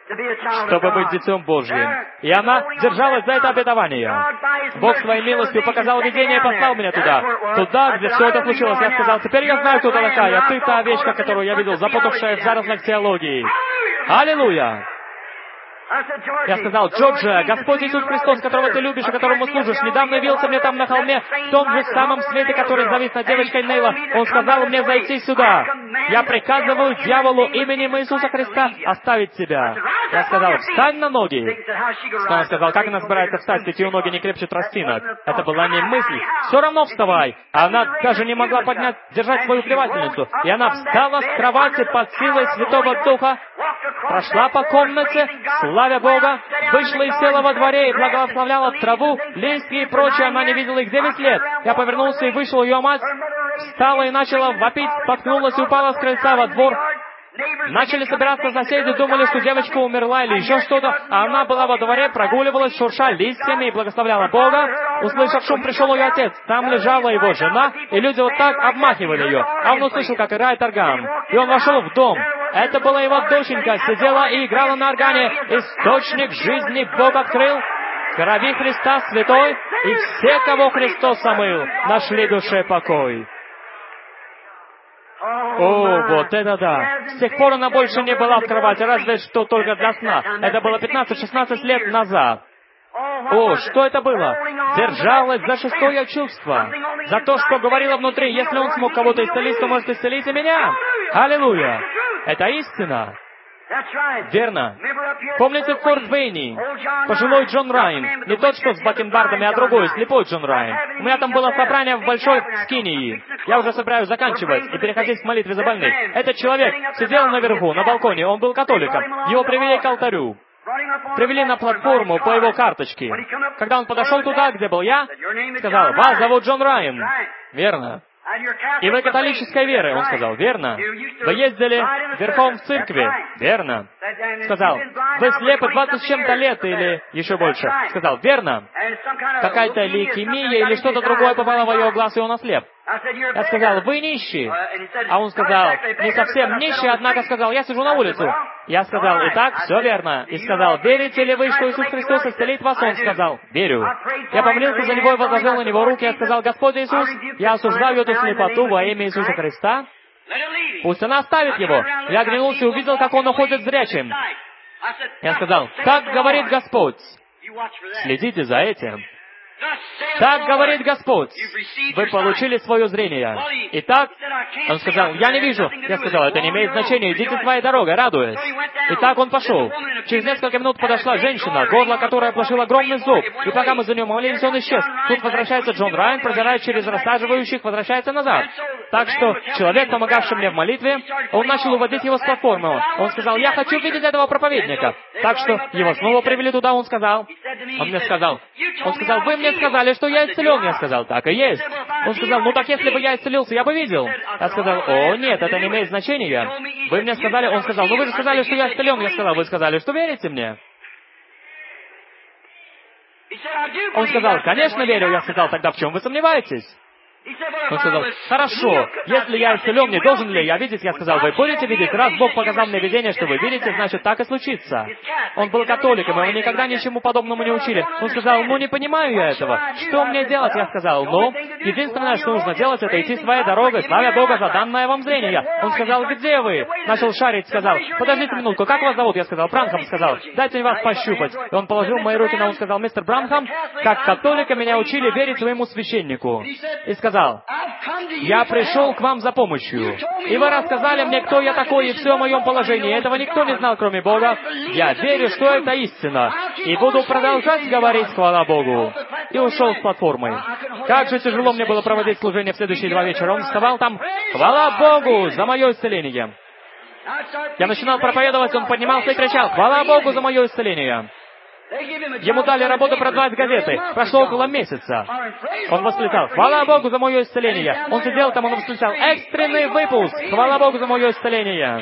чтобы быть Детем Божьим. И она держалась за это обетование. Бог своей милостью показал видение и послал меня туда, где все это случилось. Я сказал: «Теперь я знаю, кто ты такая. Ты та овечка, которую я видел, запутавшая в зарослях теологии». Аллилуйя! Я сказал: «Джорджия, Господь Иисус Христос, которого ты любишь и которому служишь, недавно явился мне там на холме, в том же самом свете, который завис над девочкой Нейла. Он сказал мне зайти сюда. Я приказываю дьяволу именем Иисуса Христа оставить тебя». Я сказал: «Встань на ноги». Он сказал: «Как она собирается встать, ведь ее ноги не крепче тростинок?» Это была не мысль. «Все равно вставай». Она даже не могла держать свою плевательницу. И она встала с кровати под силой Святого Духа, прошла по комнате, славя Бога, вышла и села во дворе и благословляла траву, листья и прочее. Она не видела их 9 лет. Я повернулся и вышел, ее мать встала и начала вопить, споткнулась и упала с крыльца во двор. Начали собираться соседи, думали, что девочка умерла или еще что-то, а она была во дворе, прогуливалась, шурша листьями и благословляла Бога. Услышав шум, пришел ее отец. Там лежала его жена, и люди вот так обмахивали ее. А он услышал, как играет орган. И он вошел в дом. Это была его доченька, сидела и играла на органе. Источник жизни Бог открыл. Крови Христа святой, и все, кого Христос омыл, нашли душе покой. О, вот это да! С тех пор она больше не была в кровати, разве что только для сна. Это было 15-16 лет назад. О, что это было? Держалась за шестое чувство. За то, что говорила внутри: «Если Он смог кого-то исцелить, то может исцелить и меня». Аллилуйя! Это истина. Верно. Помните в Форт Вейне? Пожилой Джон Райан. Не тот, что с бакенбардами, а другой, слепой Джон Райан. У меня там было собрание в большой скинии. Я уже собираюсь заканчивать и переходить к молитве за больных. Этот человек сидел наверху, на балконе. Он был католиком. Его привели к алтарю. Привели на платформу по его карточке. Когда он подошел туда, где был я, сказал: «Вас зовут Джон Райан». Верно. «И вы католической веры», он сказал. «Верно». «Вы ездили верхом в церкви». «Верно». Сказал: «Вы слепы 20 с чем-то лет или еще больше». Сказал: «Верно». «Какая-то лейкемия или что-то другое попало в его глаз, и он ослеп». Я сказал: «Вы нищий». А он сказал: «Не совсем нищий, однако сказал, я сижу на улицу». Я сказал: «Итак, все верно». И сказал: «Верите ли вы, что Иисус Христос исцелит вас?» Он сказал: «Верю». Я помолился за него и возложил на него руки. Я сказал: «Господь Иисус, я осуждаю эту слепоту во имя Иисуса Христа. Пусть она оставит его». Я оглянулся и увидел, как он уходит зрячим. Я сказал: «Так говорит Господь». Следите за этим. Так говорит Господь. Вы получили свое зрение. Итак, он сказал: «Я не вижу». Я сказал: «Это не имеет значения, идите своей дорогой, радуясь». Итак, он пошел. Через несколько минут подошла женщина, горло которой оплошил огромный зуб. И пока мы за нее молились, он исчез. Тут возвращается Джон Райан, продирая через рассаживающих, возвращается назад. Так что человек, помогавший мне в молитве, он начал уводить его с платформы. Он сказал: «Я хочу видеть этого проповедника». Так что его снова привели туда, он сказал: «Вы мне сказали, что я исцелен». Я сказал: «Так и есть». Он сказал: «Ну так если бы я исцелился, я бы видел». Я сказал: «О, нет, это не имеет значения. Вы мне сказали». Он сказал: «Ну вы же сказали, что я исцелен». Я сказал: «Вы сказали, что верите мне». Он сказал: «Конечно верю». Я сказал: «Тогда в чем вы сомневаетесь?» Он сказал: «Хорошо, если я исцелен, не должен ли я видеть?» Я сказал: «Вы будете видеть? Раз Бог показал мне видение, что вы видите, значит, так и случится». Он был католиком, и его никогда ничему подобному не учили. Он сказал: «Ну, не понимаю я этого. Что мне делать?» Я сказал: «Ну, единственное, что нужно делать, это идти своей дорогой, славя Бога за данное вам зрение». Он сказал: «Где вы?» Начал шарить, сказал: «Подождите минутку, как вас зовут?» Я сказал: «Бранхам». Сказал: «Дайте вас пощупать». И он положил мои руки на он сказал: «Мистер Бранхам, как католика меня учили верить своему священнику». И сказал: «Я пришел к вам за помощью, и вы рассказали мне, кто я такой, и все о моем положении. Этого никто не знал, кроме Бога. Я верю, что это истина, и буду продолжать говорить, хвала Богу». И ушел с платформой. Как же тяжело мне было проводить служение в следующие 2 вечера. Он вставал там: «Хвала Богу за мое исцеление». Я начинал проповедовать, он поднимался и кричал: «Хвала Богу за мое исцеление». Ему дали работу продавать газеты. Прошло около месяца. Он восклицал: «Хвала Богу за мое исцеление». Он сидел там, он восклицал: «Экстренный выпуск! Хвала Богу за мое исцеление».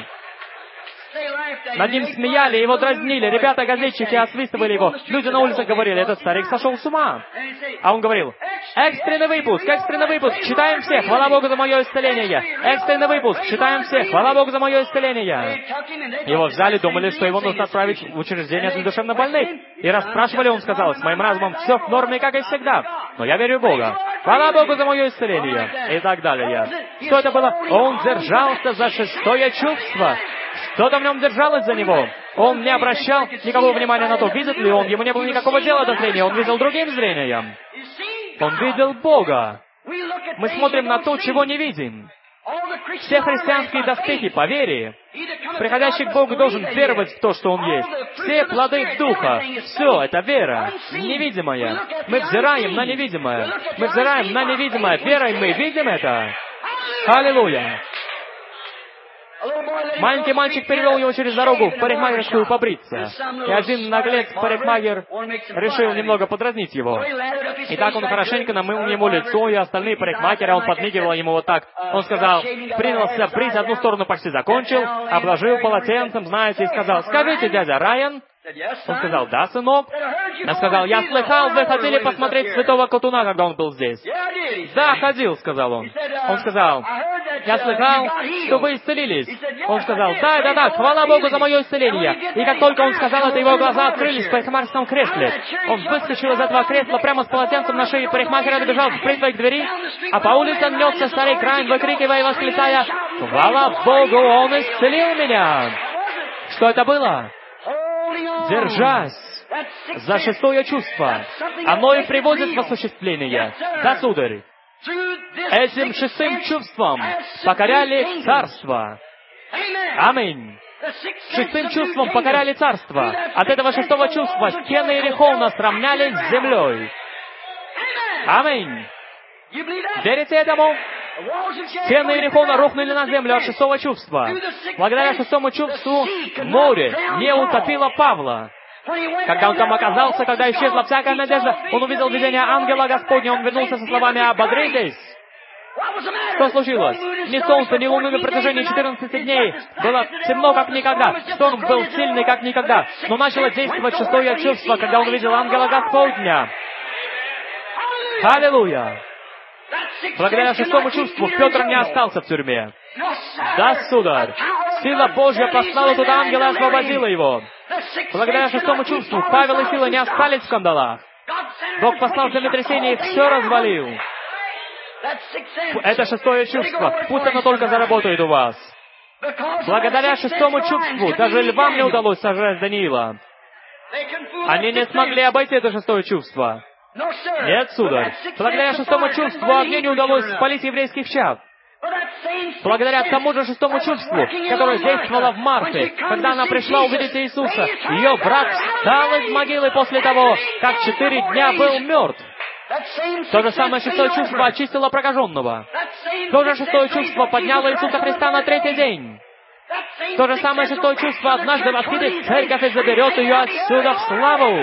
Над ним смеяли, его дразнили. Ребята-газетчики освистывали его. Люди на улице говорили: «Этот старик сошел с ума». А он говорил: «Экстренный выпуск! Экстренный выпуск! Читаем все! Хвала Богу за мое исцеление! Экстренный выпуск! Читаем все! Хвала Богу за мое исцеление!» Его взяли, думали, что его нужно отправить в учреждение для душевнобольных. И расспрашивали, он сказал: «С моим разумом все в норме, как и всегда. Но я верю в Бога. Хвала Богу за мое исцеление!» И так далее. Что это было? Он держался за 6-е чувство. Что-то в нем держалось за него. Он не обращал никакого внимания на то, видит ли он. Ему не было никакого дела до зрения. Он видел другим зрением. Он видел Бога. Мы смотрим на то, чего не видим. Все христианские доспехи по вере. Приходящий к Богу должен веровать в то, что Он есть. Все плоды Духа. Все, это вера. Невидимая. Мы взираем на невидимое. Мы взираем на невидимое. Верой мы видим это. Аллилуйя. Маленький мальчик перевел его через дорогу в парикмахерскую побриться. И один наглец-парикмахер решил немного подразнить его. И так он хорошенько намыл ему лицо, и остальные парикмахеры, он подмигивал ему вот так. Он сказал, принялся брить, одну сторону почти закончил, обложил полотенцем, знаете, и сказал: «Скажите, дядя Райан». Он сказал: «Да, сынок». Я сказал: «Я слыхал, вы хотели посмотреть святого Колтуна, когда он был здесь». «Да, ходил», сказал он. Он сказал: «Я слыхал, что вы исцелились». Он сказал: «Да, хвала Богу за мое исцеление». И как только он сказал это, его глаза открылись в парикмахерском кресле. Он выскочил из этого кресла прямо с полотенцем на шее парикмахера, добежал в притвой к двери, а по улице несся старик Райан, выкрикивая и восклицая: «Хвала Богу, он исцелил меня!» Что это было? Держась за 6-е чувство. Оно и приводит в осуществление. Да, сударь. Этим 6-м чувством покоряли царство. Аминь. Шестым чувством покоряли царство. От этого шестого чувства стены Иерихона сравнялись с землей. Аминь. Верите этому? Стены Иерихона рухнули на землю от шестого чувства. Благодаря шестому чувству море не утопило Павла. Когда он там оказался, когда исчезла всякая надежда, он увидел видение ангела Господня, он вернулся со словами «Ободритесь». Что случилось? Ни солнца, ни луны на протяжении 14 дней. Было темно, как никогда. Шторм был сильный, как никогда. Но начало действовать шестое чувство, когда он увидел ангела Господня. Аллилуйя! Благодаря шестому чувству Петр не остался в тюрьме. Да, сударь! Сила Божья послала туда ангела и освободила его. Благодаря шестому чувству Павел и Сила не остались в кандалах. Бог послал землетрясение и их все развалил. Это шестое чувство. Пусть оно только заработает у вас. Благодаря шестому чувству даже львам не удалось сожрать Даниила. Они не смогли обойти это шестое чувство. Нет, сударь. Благодаря шестому чувству огню не удалось спалить еврейских чад. Благодаря тому же шестому чувству, которое действовало в Марфе, когда она пришла увидеть Иисуса, ее брат встал из могилы после того, как 4 дня был мертв. То же самое шестое чувство очистило прокаженного. То же шестое чувство подняло Иисуса Христа на 3-й день. То же самое шестое чувство однажды восхитит церковь и заберет ее отсюда в славу.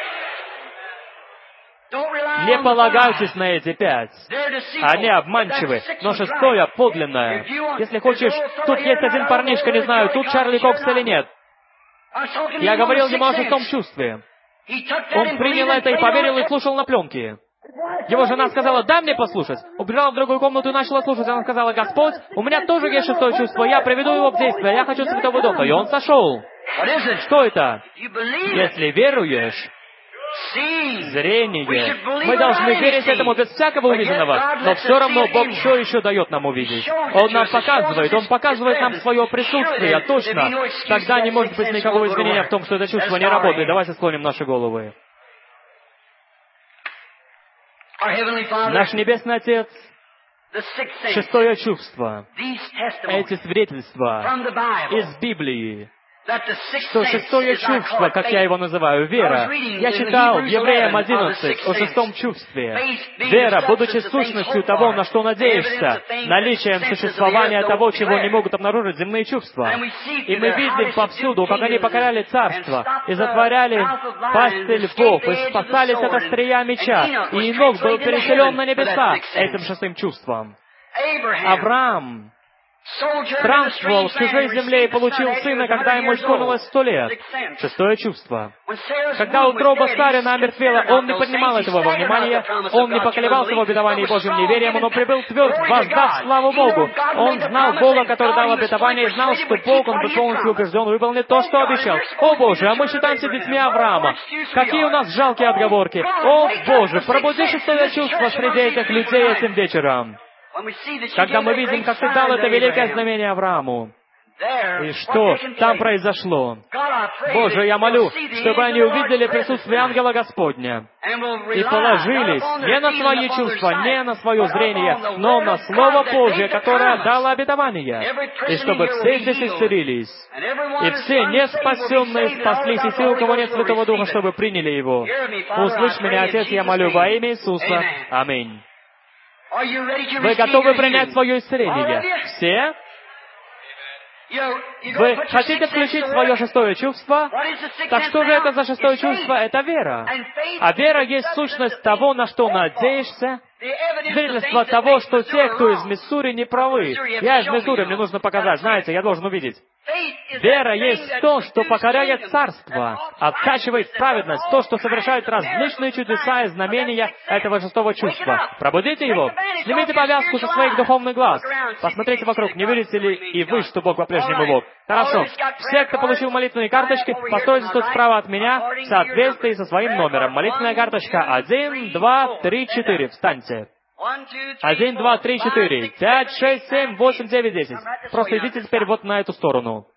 Не полагайтесь на эти 5. Они обманчивы, но шестое подлинное. Если хочешь, тут есть один парнишка, не знаю, тут Чарли Кокс или нет. Я говорил ему о шестом чувстве. Он принял это и поверил, и слушал на пленке. Его жена сказала: «Дай мне послушать». Убежала в другую комнату и начала слушать. Она сказала: «Господь, у меня тоже есть шестое чувство, я приведу его в действие, я хочу Святого Духа». И он сошел. Что это? Если веруешь, зрение. Мы должны верить этому без всякого увиденного, но все равно Бог все еще дает нам увидеть. Он нам показывает нам свое присутствие, точно. Тогда не может быть никакого изменения в том, что это чувство не работает. Давайте склоним наши головы. Наш Небесный Отец, шестое чувство, эти свидетельства из Библии, что шестое чувство, как я его называю, вера. Я читал в Евреям 11 о шестом чувстве. Вера, будучи сущностью того, на что надеешься, наличием существования того, чего не могут обнаружить земные чувства. И мы видим повсюду, как они покоряли царство, и затворяли пасти львов, и спасались от острия меча, и Енох был переселен на небеса этим шестым чувством. Авраам странствовал в чужой земле и получил сына, когда ему исполнилось 100 лет. Шестое чувство. Когда утроба Сарина омертвела, он не поднимал этого во внимание, он не поколебался в обетовании Божьим неверием, но прибыл тверд, воздав славу Богу. Он знал Бога, который дал обетование, и знал, что Бог, он был полностью убежден, выполнит то, что обещал. О Боже, а мы считаемся детьми Авраама. Какие у нас жалкие отговорки. О Боже, пробуди шестое чувство среди этих людей этим вечером. Когда мы видим, как Ты дал это великое знамение Аврааму, и что там произошло. Боже, я молю, чтобы они увидели присутствие ангела Господня и положились не на свои чувства, не на свое зрение, но на Слово Божье, которое дало обетование, и чтобы все здесь исцелились, и все неспасенные спаслись, и все, у кого нет Святого Духа, чтобы приняли Его. Услышь меня, Отец, я молю во имя Иисуса. Аминь. Вы готовы принять свое исцеление? Все? Вы хотите включить свое шестое чувство? Так что же это за шестое чувство? Это вера. А вера есть сущность того, на что надеешься. Свидетельство того, что те, кто из Миссури, не правы. Я из Миссури, мне нужно показать. Знаете, я должен увидеть. Вера есть то, что покоряет царство, оттачивает праведность, то, что совершает различные чудеса и знамения этого шестого чувства. Пробудите его. Снимите повязку со своих духовных глаз. Посмотрите вокруг, не видите ли и вы, что Бог по-прежнему Бог. Хорошо. Все, кто получил молитвенные карточки, постойте тут справа от меня в соответствии со своим номером. Молитвенная карточка 1, 2, 3, 4. Встаньте. 1, 2, 3, 4, 5, 6, 7, 8, 9, 10. Просто идите теперь вот на эту сторону.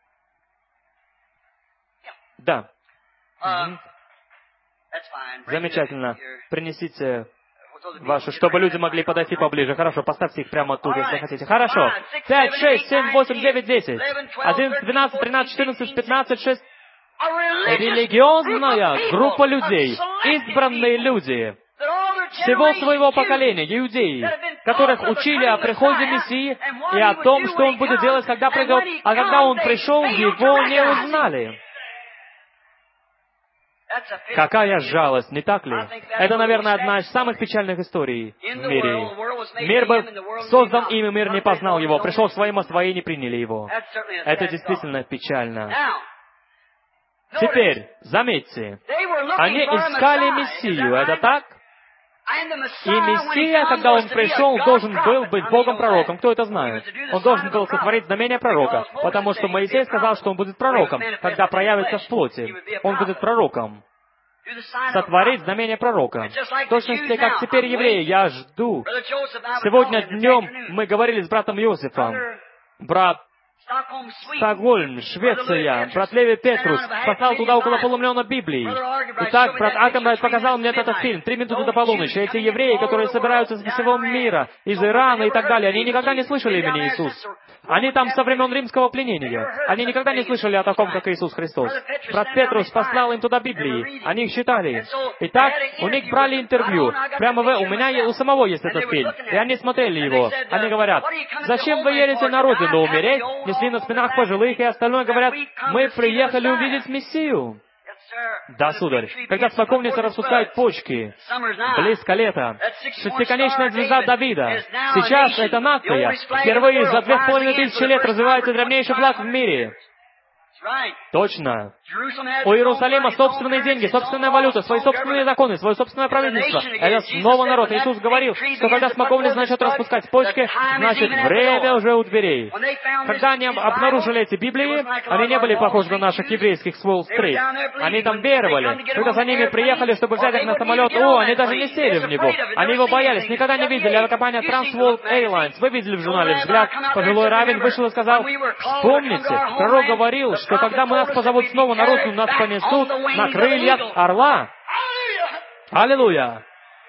Да. Замечательно. Принесите ваши, чтобы люди могли подойти поближе. Хорошо, поставьте их прямо тут, если хотите. Хорошо. 5, 6, 7, 8, 9, 10. 11, 12, 13, 14, 15, 6. Религиозная группа людей, избранные люди, всего своего поколения, иудеи, которых учили о приходе Мессии и о том, что Он будет делать, когда придет, а когда Он пришел, Его не узнали. Какая жалость, не так ли? Это, наверное, одна из самых печальных историй в мире. Мир был создан им, и мир не познал Его. Пришел к своим, а свои не приняли Его. Это действительно печально. Теперь, заметьте, они искали Мессию, это так? И Мессия, когда Он пришел, должен был быть Богом-пророком. Кто это знает? Он должен был сотворить знамение пророка, потому что Моисей сказал, что он будет пророком, когда проявится в плоти. Он будет пророком. Сотворить знамение пророка. В точности, как теперь евреи, я жду. Сегодня днем мы говорили с братом Иосифом. Брат Стокгольм, Швеция, брат Леви Петрус послал туда около полумиллиона Библий. Итак, брат Акенрайт показал мне этот фильм 3 минуты до полуночи. Эти евреи, которые собираются из всего мира, из Ирана и так далее, они никогда не слышали имени Иисус. Они там со времен римского пленения. Они никогда не слышали о таком, как Иисус Христос. Брат Петрус послал им туда Библии. Они их читали. Итак, у них брали интервью. Прямо у меня у самого есть этот фильм. И они смотрели его. Они говорят: «Зачем вы едете на родину умереть, несли на спинах пожилых и остальное?» Говорят: «Мы приехали увидеть Мессию». Да, сударь. Когда смоковница распускает почки, близко лето, шестиконечная звезда Давида. Сейчас эта нация впервые за 2500 лет развивается древнейший флаг в мире. Точно. У Иерусалима собственные деньги, собственная валюта, свои собственные законы, свое собственное правительство. Это снова народ. Иисус говорил, что когда смоковница начнет распускать почки, значит, время уже у дверей. Когда они обнаружили эти Библии, они не были похожи на наших еврейских с Уолл-стрит. Они там веровали. Когда за ними приехали, чтобы взять их на самолет, они даже не сели в него. Они его боялись, никогда не видели. Авиакомпания Transworld Airlines. Вы видели в журнале «Взгляд»? Пожилой раввин вышел и сказал: «Вспомните, пророк говорил, что когда мы нас позовут снова на родину, нас понесут на крыльях орла». Аллилуйя!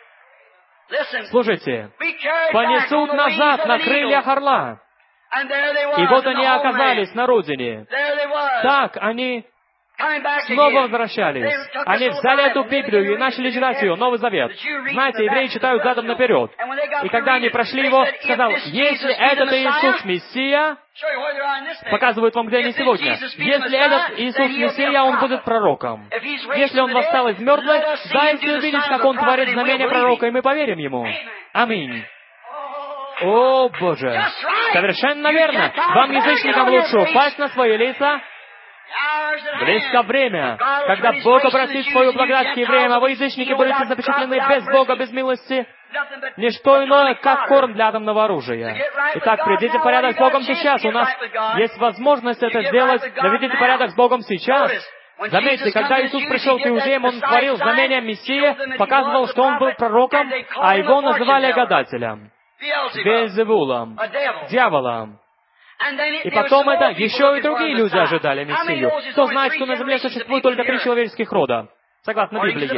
Слушайте, понесут назад на крыльях орла. И вот они оказались на родине. Так, они снова возвращались. Они взяли эту Библию и начали читать ее, Новый Завет. Знаете, евреи читают задом наперед. И когда они прошли его, сказал: «Если этот Иисус Мессия», показывают вам, где они сегодня. Если этот Иисус Мессия, Он будет пророком. Если Он восстал из мертвых, дайте увидеть, как Он творит знамение пророка, и мы поверим Ему. Аминь. О, Боже! Совершенно верно. Вам, язычникам, лучше упасть на свои лица. Близко время, когда Бог обратит свою благодать к евреям, а вы, язычники, будете запечатлены без Бога, без милости. Ничто иное, как корм для атомного оружия. Итак, придите в порядок с Богом сейчас. У нас есть возможность это сделать. Наведите порядок с Богом сейчас. Заметьте, когда Иисус пришел к иудеям, Он творил знамения Мессии, показывал, что Он был пророком, а Его называли гадателем, Вельзевулом, дьяволом. И потом это еще и другие люди ожидали Мессию. Кто знает, что на земле существует только 3 человеческих рода, согласно Библии?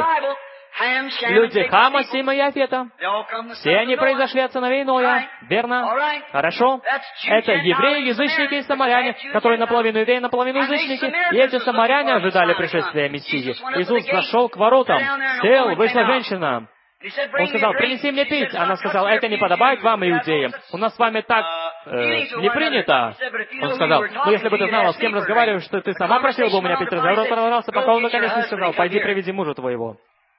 Люди Хама, Сима и Яфета. Все они произошли от сыновей Ноя. Верно? Хорошо. Это евреи, язычники и самаряне, которые наполовину евреи, наполовину язычники. И эти самаряне ожидали пришествия Мессии. Иисус зашел к воротам. Сел, вышла женщина. Он сказал: «Принеси мне пить». Она сказала: «Это не подобает вам, иудеям. У нас с вами так не принято». Он сказал: «Ну, если бы ты знала, с кем разговариваешь, что ты сама просила бы у меня пить». Разговор продолжался, пока он наконец не сказал: «Пойди, приведи мужа твоего».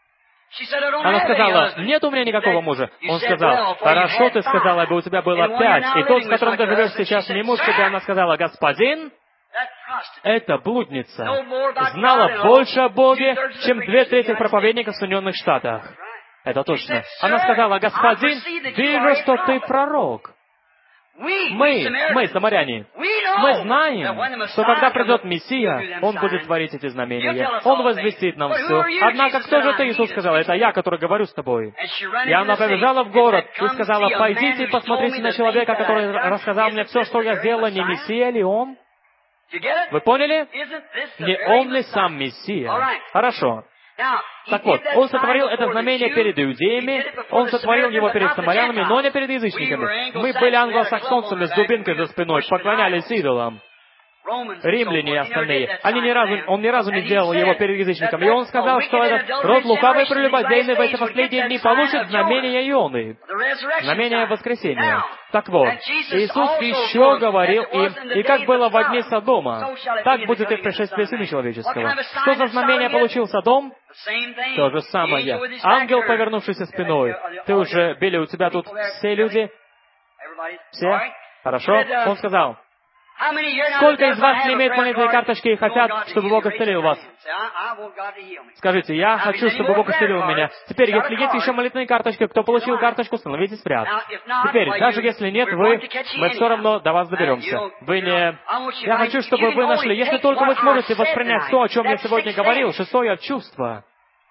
Она сказала: «Нет у меня никакого мужа». Он сказал: «Хорошо, ты сказала бы, у тебя было 5, и тот, с которым ты живешь сейчас, не муж тебе». Она сказала: «Господин, эта блудница знала больше о Боге, чем 2/3 проповедников в Соединенных Штатах». Это точно. Она сказала: «Господин, вижу, что ты пророк». Мы, самаряне, мы знаем, что когда придет Мессия, Он будет творить эти знамения. Он возвестит нам все. Однако, кто же ты? Иисус сказал: «Это я, который говорю с тобой». И она побежала в город и сказала: «Пойдите и посмотрите на человека, который рассказал мне все, что я сделала. Не Мессия ли он?» Вы поняли? Не он ли сам Мессия? Хорошо. Так вот, Он сотворил это знамение перед иудеями, Он сотворил его перед самарянами, но не перед язычниками. Мы были англосаксонцами с дубинкой за спиной, поклонялись идолам. Римляне и остальные. Он ни разу не делал его перед язычниками. И он сказал, что этот род лукавый и прелюбодейный в эти последние дни получит знамение Ионы, знамение воскресения. Так вот, Иисус еще говорил им, и как было во дни Содома, так будет и в пришествии Сына Человеческого. Что за знамение получил Содом? То же самое. Ангел, повернувшийся спиной. Ты уже, Билли, у тебя тут все люди? Все? Хорошо? Он сказал, сколько из вас не имеет монетной карточки и хотят, чтобы Бог исцелил вас? Скажите, я хочу, чтобы Бог исцелил меня. Теперь, если есть еще молитвенные карточки, кто получил карточку, становитесь в ряд. Теперь, даже если нет, мы все равно до вас доберемся. Вы не... Я хочу, чтобы вы нашли, если только вы сможете воспринять то, о чем я сегодня говорил, шестое чувство.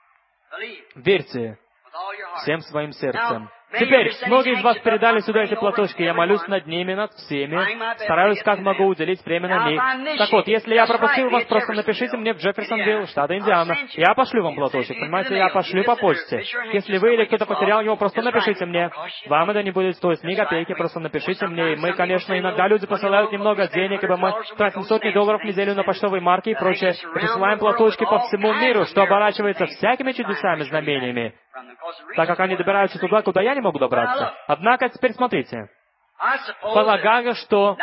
Верьте всем своим сердцем. Теперь, многие из вас передали сюда эти платочки, я молюсь над ними, над всеми, стараюсь как могу уделить время на них. Так вот, если я пропустил вас, просто напишите мне в Джефферсонвилл, штат Индиана. Я пошлю вам платочек, понимаете, я пошлю по почте. Если вы или кто-то потерял его, просто напишите мне. Вам это не будет стоить ни копейки, просто напишите мне. И мы, конечно, иногда люди посылают немного денег, ибо мы тратим сотни долларов в неделю на почтовые марки и прочее, и посылаем платочки по всему миру, что оборачивается всякими чудесами, знамениями, так как они добираются туда, куда я не могу добраться. Однако, теперь смотрите. Полагаю, что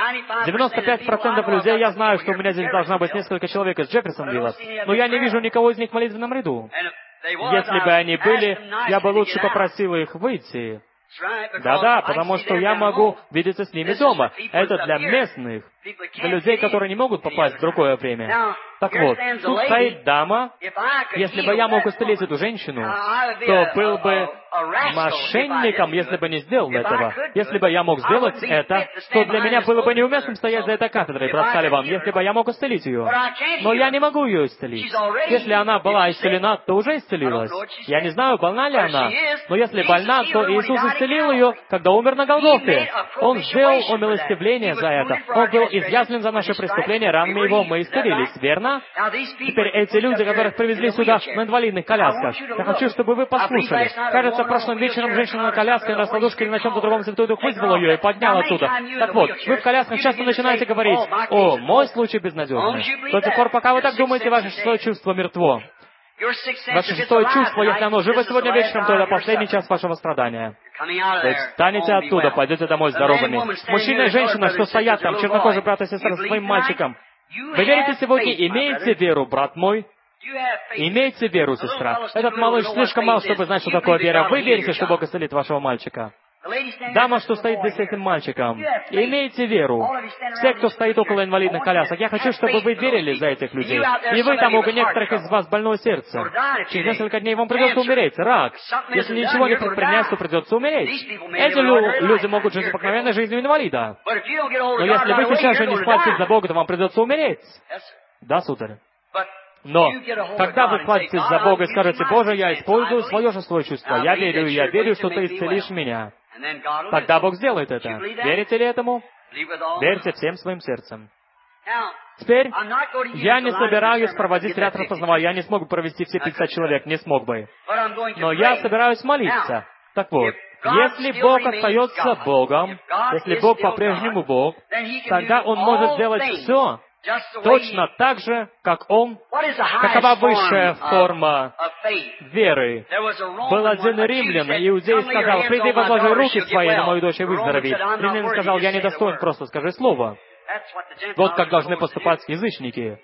95% людей, я знаю, что у меня здесь должна быть несколько человек из Джефферсонвилла, но я не вижу никого из них в молитвенном ряду. Если бы они были, я бы лучше попросил их выйти. Да-да, потому что я могу видеться с ними дома. Это для местных, для людей, которые не могут попасть в другое время. Так вот, тут стоит дама. Если бы я мог исцелить эту женщину, то был бы мошенником, если бы не сделал этого. Если бы я мог сделать это, то для меня было бы неуместным стоять за этой кафедрой, брат Салливан, если бы я мог исцелить ее. Но я не могу ее исцелить. Если она была исцелена, то уже исцелилась. Я не знаю, больна ли она, но если больна, то Иисус исцелил ее, когда умер на Голгофе. Он сделал умилостивление за это. Он был изъязвлен за наши преступления, ранами его мы исцелились, верно? Теперь эти люди, которых привезли сюда на инвалидных колясках, я хочу, чтобы вы послушали. Кажется, прошлым вечером женщина на коляске, на раскладушке или на чем-то другом Святой Дух вызвал ее и поднял оттуда. Так вот, вы в колясках часто начинаете говорить: «О, мой случай безнадежный». До тех пор, пока вы так думаете, ваше шестое чувство мертво. Ваше шестое чувство, если оно живо сегодня вечером, то это последний час вашего страдания. Вы встанете оттуда, пойдете домой здоровыми. Мужчина и женщина, что стоят там, чернокожий брат и сестра со своим мальчиком. Вы верите сегодня? Имейте веру, брат мой. Имейте веру, сестра. Этот малыш слишком мал, чтобы знать, что такое вера. Вы верите, что Бог исцелит вашего мальчика? Дама, что стоит здесь с этим мальчиком, имейте веру. Все, кто стоит около инвалидных колясок, я хочу, чтобы вы верили за этих людей. И вы там, у некоторых из вас больное сердце. Через несколько дней вам придется умереть. Рак. Если ничего не предпринять, то придется умереть. Эти люди могут жить обыкновенной жизнью инвалида. Но если вы сейчас же не схватитесь за Бога, то вам придется умереть. Да, сударь? Но, когда вы схватитесь за Бога и скажете: «Боже, я использую свое шестое чувство, я верю, что Ты исцелишь меня», тогда Бог сделает это. Верите ли этому? Верьте всем своим сердцем. Теперь, я не собираюсь проводить ряд распознавания, я не смогу провести все 50 человек, не смог бы. Но я собираюсь молиться. Так вот, если Бог остается Богом, если Бог по-прежнему Бог, тогда Он может сделать все, точно так же, как Он. Какова высшая форма веры? Был один римлян, иудей сказал: «Приди, возложи руки свои на мою дочь и выздорови». Римлянин сказал: «Я не достоин, просто скажи слово». Вот как должны поступать язычники.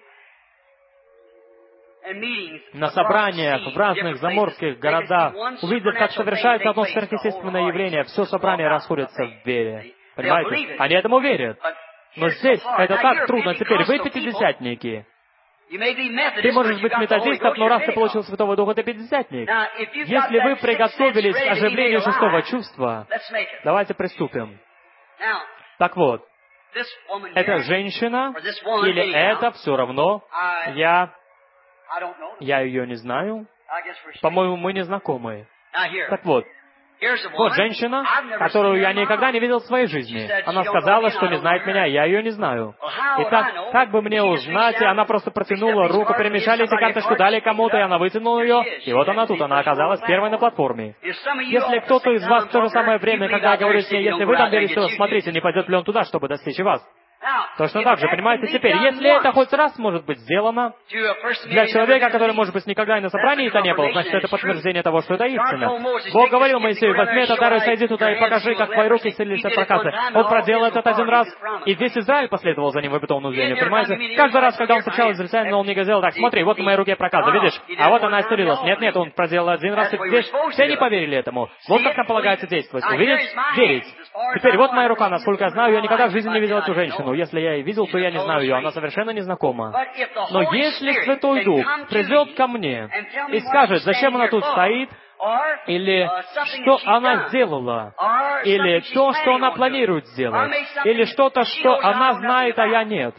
На собраниях в разных заморских городах увидят, как совершается одно сверхъестественное явление, все собрание расходится в вере. Понимаете? Они этому верят. Но здесь это так трудно. Теперь вы пятидесятники. Ты можешь быть методистом, но раз ты получил Святого Духа, ты пятидесятник. Если вы приготовились к оживлению шестого чувства, давайте приступим. Так вот, эта женщина, или это все равно, я ее не знаю. По-моему, мы не знакомы. Так вот, Вот женщина, которую я никогда не видел в своей жизни. Она сказала, что не знает меня, я ее не знаю. Итак, как бы мне узнать, и она просто протянула руку, перемешали эти карточку, дали кому-то, и она вытянула ее, и вот она тут, она оказалась первой на платформе. Если кто-то из вас в то же самое время, когда я говорю с ней, если вы там верите, то смотрите, не пойдет ли он туда, чтобы достичь вас. Точно так же, понимаете, теперь, если это хоть раз может быть сделано для человека, который, может быть, никогда и на собрании-то не был, значит, это подтверждение того, что это истина. Бог говорил Моисею: возьми этот дар и сойди туда и покажи, как твои руки исцелились от проказы. Он проделал этот один раз, и весь Израиль последовал за ним в обетованную землю, понимаете? Каждый раз, когда он встречал израильтянина, он не говорил: так, смотри, вот на моей руке проказа, видишь? А вот она исцелилась. Нет, он проделал один раз, и здесь все не поверили этому. Вот как нам полагается действовать. Увидеть? Верить. Теперь, вот моя рука, насколько я знаю, я никогда в жизни не видел эту женщину. Если я и видел, то я не знаю ее, она совершенно незнакома. Но если Святой Дух придет ко мне и скажет, зачем она тут стоит, или что она сделала, или то, что она планирует сделать, или что-то, что она знает, а я нет,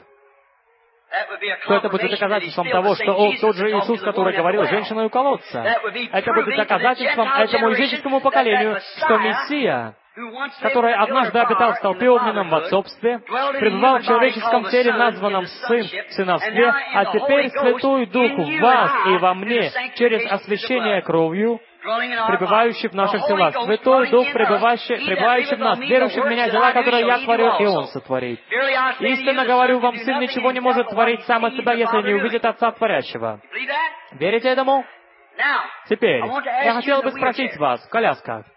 то это будет доказательством того, что тот же Иисус, который говорил женщиной у колодца, это будет доказательством этому языческому поколению, что Мессия, который однажды обитал в столпе огненном в отцовстве, пребывал в человеческом теле, названном Сын в сыновстве, а теперь Святой Дух в вас и во мне через освящение кровью, пребывающий в наших телах. Святой Дух, пребывающий в нас, верующий в Меня, дела, которые я творю, и Он сотворит. Истинно говорю вам, Сын ничего не может творить сам от себя, если не увидит Отца Творящего. Верите этому? Теперь, я хотел бы спросить вас в колясках.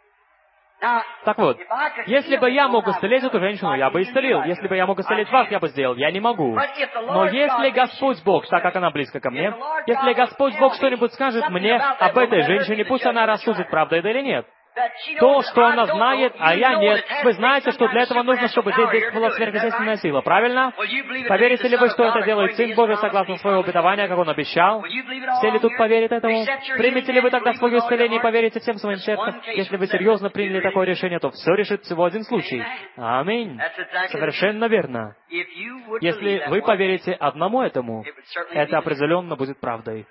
Так вот, если бы я мог исцелить эту женщину, я бы исцелил. Если бы я мог исцелить вас, я бы сделал. Я не могу. Но если Господь Бог, так как она близко ко мне, если Господь Бог что-нибудь скажет мне об этой женщине, пусть она рассудит, правда это или нет. То, что она знает, а я нет. Вы знаете, что для этого нужно, чтобы здесь действовала сверхъестественная сила, правильно? Поверите ли вы, что это делает Сын Божий согласно своего обетования, как Он обещал? Все ли тут поверят этому? Примете ли вы тогда свое исцеление и поверите всем своим сердцем? Если вы серьезно приняли такое решение, то все решит всего один случай. Аминь. Совершенно верно. Если вы поверите одному этому, это определенно будет правдой.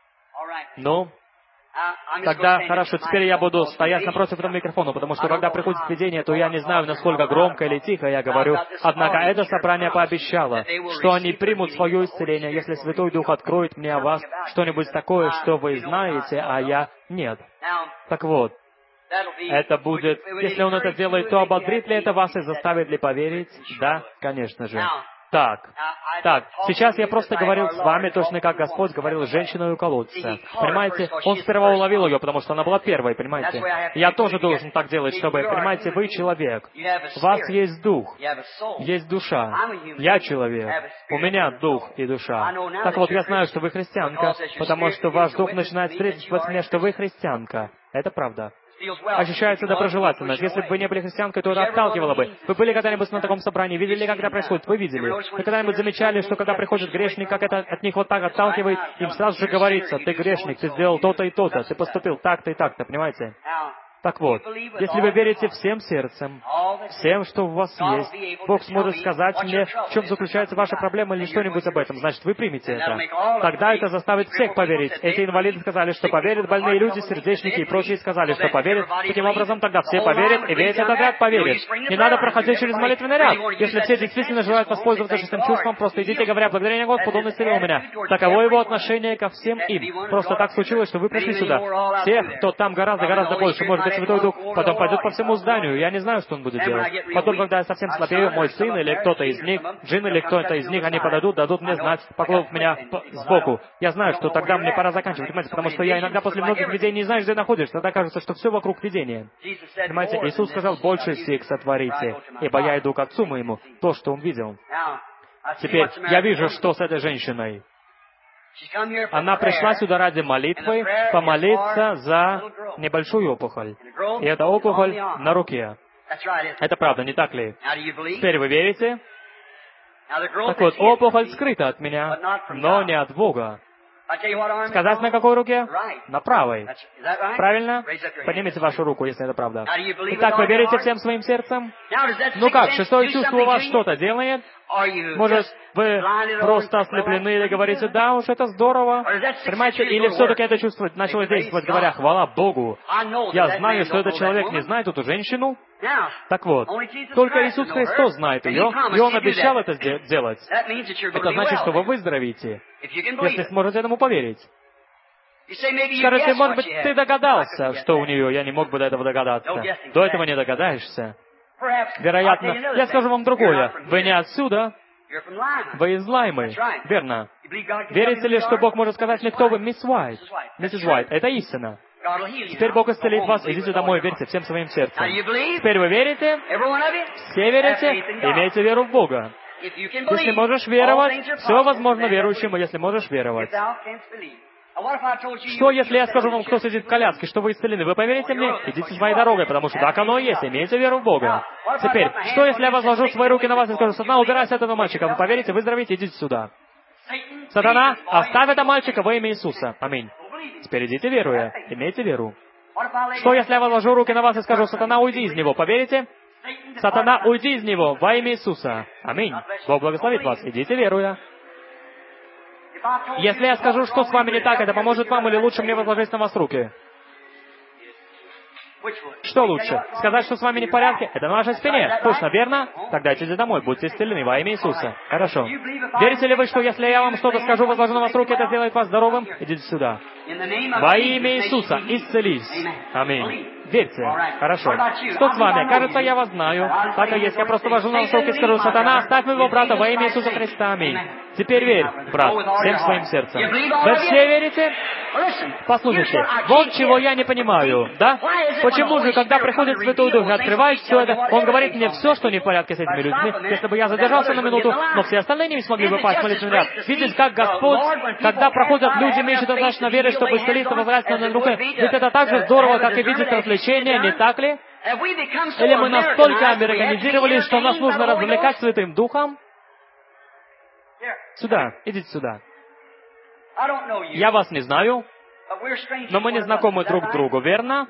Но тогда, хорошо, теперь я буду стоять напротив этого микрофона, потому что когда приходит видение, то я не знаю, насколько громко или тихо я говорю. Однако это собрание пообещало, что они примут свое исцеление, если Святой Дух откроет мне о вас что-нибудь такое, что вы знаете, а я нет. Так вот, это будет, если Он это делает, то ободрит ли это вас и заставит ли поверить? Да, конечно же. Так, сейчас я просто говорил с вами точно как Господь говорил с женщиной у колодца. Понимаете, Он сперва уловил ее, потому что она была первой, понимаете? Я тоже должен так делать, чтобы, понимаете, вы человек. У вас есть дух, есть душа. Я человек. У меня дух и душа. Так вот, я знаю, что вы христианка, потому что ваш дух начинает свидетельствовать мне, что вы христианка. Это правда. Ощущается доброжелательность. Если бы вы не были христианкой, то это отталкивало бы. Вы были когда-нибудь на таком собрании, видели, как это происходит? Вы видели. Вы когда-нибудь замечали, что когда приходит грешник, как это от них вот так отталкивает, им сразу же говорится: ты грешник, ты сделал то-то и то-то, ты поступил так-то и так-то, понимаете? Так вот, если вы верите всем сердцем, всем, что у вас есть, Бог сможет сказать мне, в чем заключается ваша проблема или что-нибудь об этом, значит, вы примете это. Тогда это заставит всех поверить. Эти инвалиды сказали, что поверят, больные люди, сердечники и прочие сказали, что поверят. Таким образом, тогда все поверят, и весь этот ряд поверит. Не надо проходить через молитвенный ряд. Если все действительно желают воспользоваться шестым чувством, просто идите, говоря: благодарение Господу, Он исцелил меня. Таково Его отношение ко всем им. Просто так случилось, что вы пришли сюда. Тех, кто там гораздо больше, может быть, Святой Дух, потом пойдет по всему зданию. Я не знаю, что Он будет делать. Потом, когда я совсем слабею, мой сын или кто-то из них, Джин или кто-то из них, они подойдут, дадут мне знать, поклонят меня сбоку. Я знаю, что тогда мне пора заканчивать, понимаете, потому что я иногда после многих видений не знаю, где находишься. Тогда кажется, что все вокруг видения. Понимаете, Иисус сказал: больше сих сотворите, ибо я иду к Отцу моему, то, что Он видел. Теперь, я вижу, что с этой женщиной. Она пришла сюда ради молитвы, помолиться за небольшую опухоль. И эта опухоль на руке. Это правда, не так ли? Теперь вы верите? Так вот, опухоль скрыта от меня, но не от Бога. Сказать, на какой руке? На правой. Правильно? Поднимите вашу руку, если это правда. Итак, вы верите всем своим сердцем? Ну как, шестое чувство у вас что-то делает? Может, вы просто ослеплены или говорите, да уж, это здорово. Понимаете, или все-таки это чувство начало действовать, говоря, хвала Богу. Я знаю, что этот человек не знает эту женщину. Так вот, только Иисус Христос знает ее, и Он обещал это сделать. Это значит, что вы выздоровеете, если сможете этому поверить. Скажете, может быть, ты догадался, что у нее, я не мог бы до этого догадаться. До этого не догадаешься. Вероятно, я скажу вам другое. Вы не отсюда, вы из Лаймы. Верно. Верите ли, что Бог может сказать мне, кто вы? Мисс Уайт. Миссис Уайт. Это истина. Теперь Бог исцелит вас. Идите домой, верьте всем своим сердцем. Теперь вы верите? Все верите? Имейте веру в Бога. Если можешь веровать, все возможно верующему, если можешь веровать. Что, если я скажу вам, кто сидит в коляске, что вы исцелены? Вы поверите мне? Идите своей дорогой, потому что так оно и есть. Имейте веру в Бога. Теперь, что, если я возложу свои руки на вас и скажу, Сатана, убирайся от этого мальчика? Вы поверите, выздоровеете, идите сюда. Сатана, оставь этого мальчика во имя Иисуса. Аминь. Теперь идите веруя. Имейте веру. Что, если я возложу руки на вас и скажу, Сатана, уйди из него? Поверите? Сатана, уйди из него во имя Иисуса. Аминь. Бог благословит вас. Идите веруя. Если я скажу, что с вами не так, это поможет вам или лучше мне возложить на вас руки? Что лучше? Сказать, что с вами не в порядке? Это на вашей спине. Точно, верно? Тогда идите домой, будьте исцелены во имя Иисуса. Хорошо. Верите ли вы, что если я вам что-то скажу, возложу на вас руки, это сделает вас здоровым? Идите сюда. Во имя Иисуса исцелись. Аминь. Верьте. Хорошо. Что с вами? Кажется, я вас знаю. Так и есть. Я просто вожу на вас руки и скажу, Сатана, оставь моего брата во имя Иисуса Христа. Аминь. Теперь верь, брат, всем своим сердцем. Вы все верите? Послушайте, вот чего я не понимаю, да? Почему же, когда приходит Святой Дух и открывает все это, Он говорит мне все, что не в порядке с этими людьми, если бы я задержался на минуту, но все остальные не смогли бы попасть в молитвенный ряд. Видите, как Господь, когда проходят люди, имеющие достаточно веры, чтобы исцелиться, возрастать на руке, ведь это так же здорово, как и видеть развлечения, не так ли? Или мы настолько американизировались, что нас нужно развлекать Святым Духом? Сюда, идите сюда. Я вас не знаю, но мы не знакомы друг другу, верно?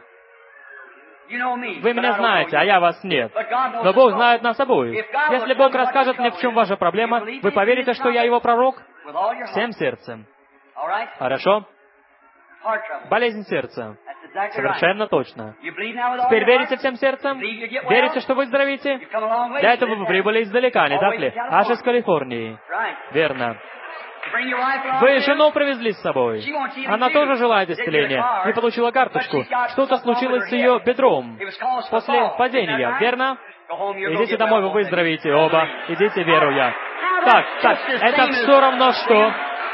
Вы меня знаете, а я вас нет. Но Бог знает нас обоих. Если Бог расскажет мне, в чем ваша проблема, вы поверите, что я Его пророк? Всем сердцем. Хорошо? Болезнь сердца. Совершенно точно. Теперь верите всем сердцем? Верите, что выздоровеете? Для этого вы прибыли издалека, не так ли? Аж из Калифорнии. Верно. Вы жену привезли с собой. Она тоже желает исцеления. Не получила карточку. Что-то случилось с ее бедром после падения, верно? Идите домой, вы выздоровеете оба. Идите, веруя. Так, это все равно что.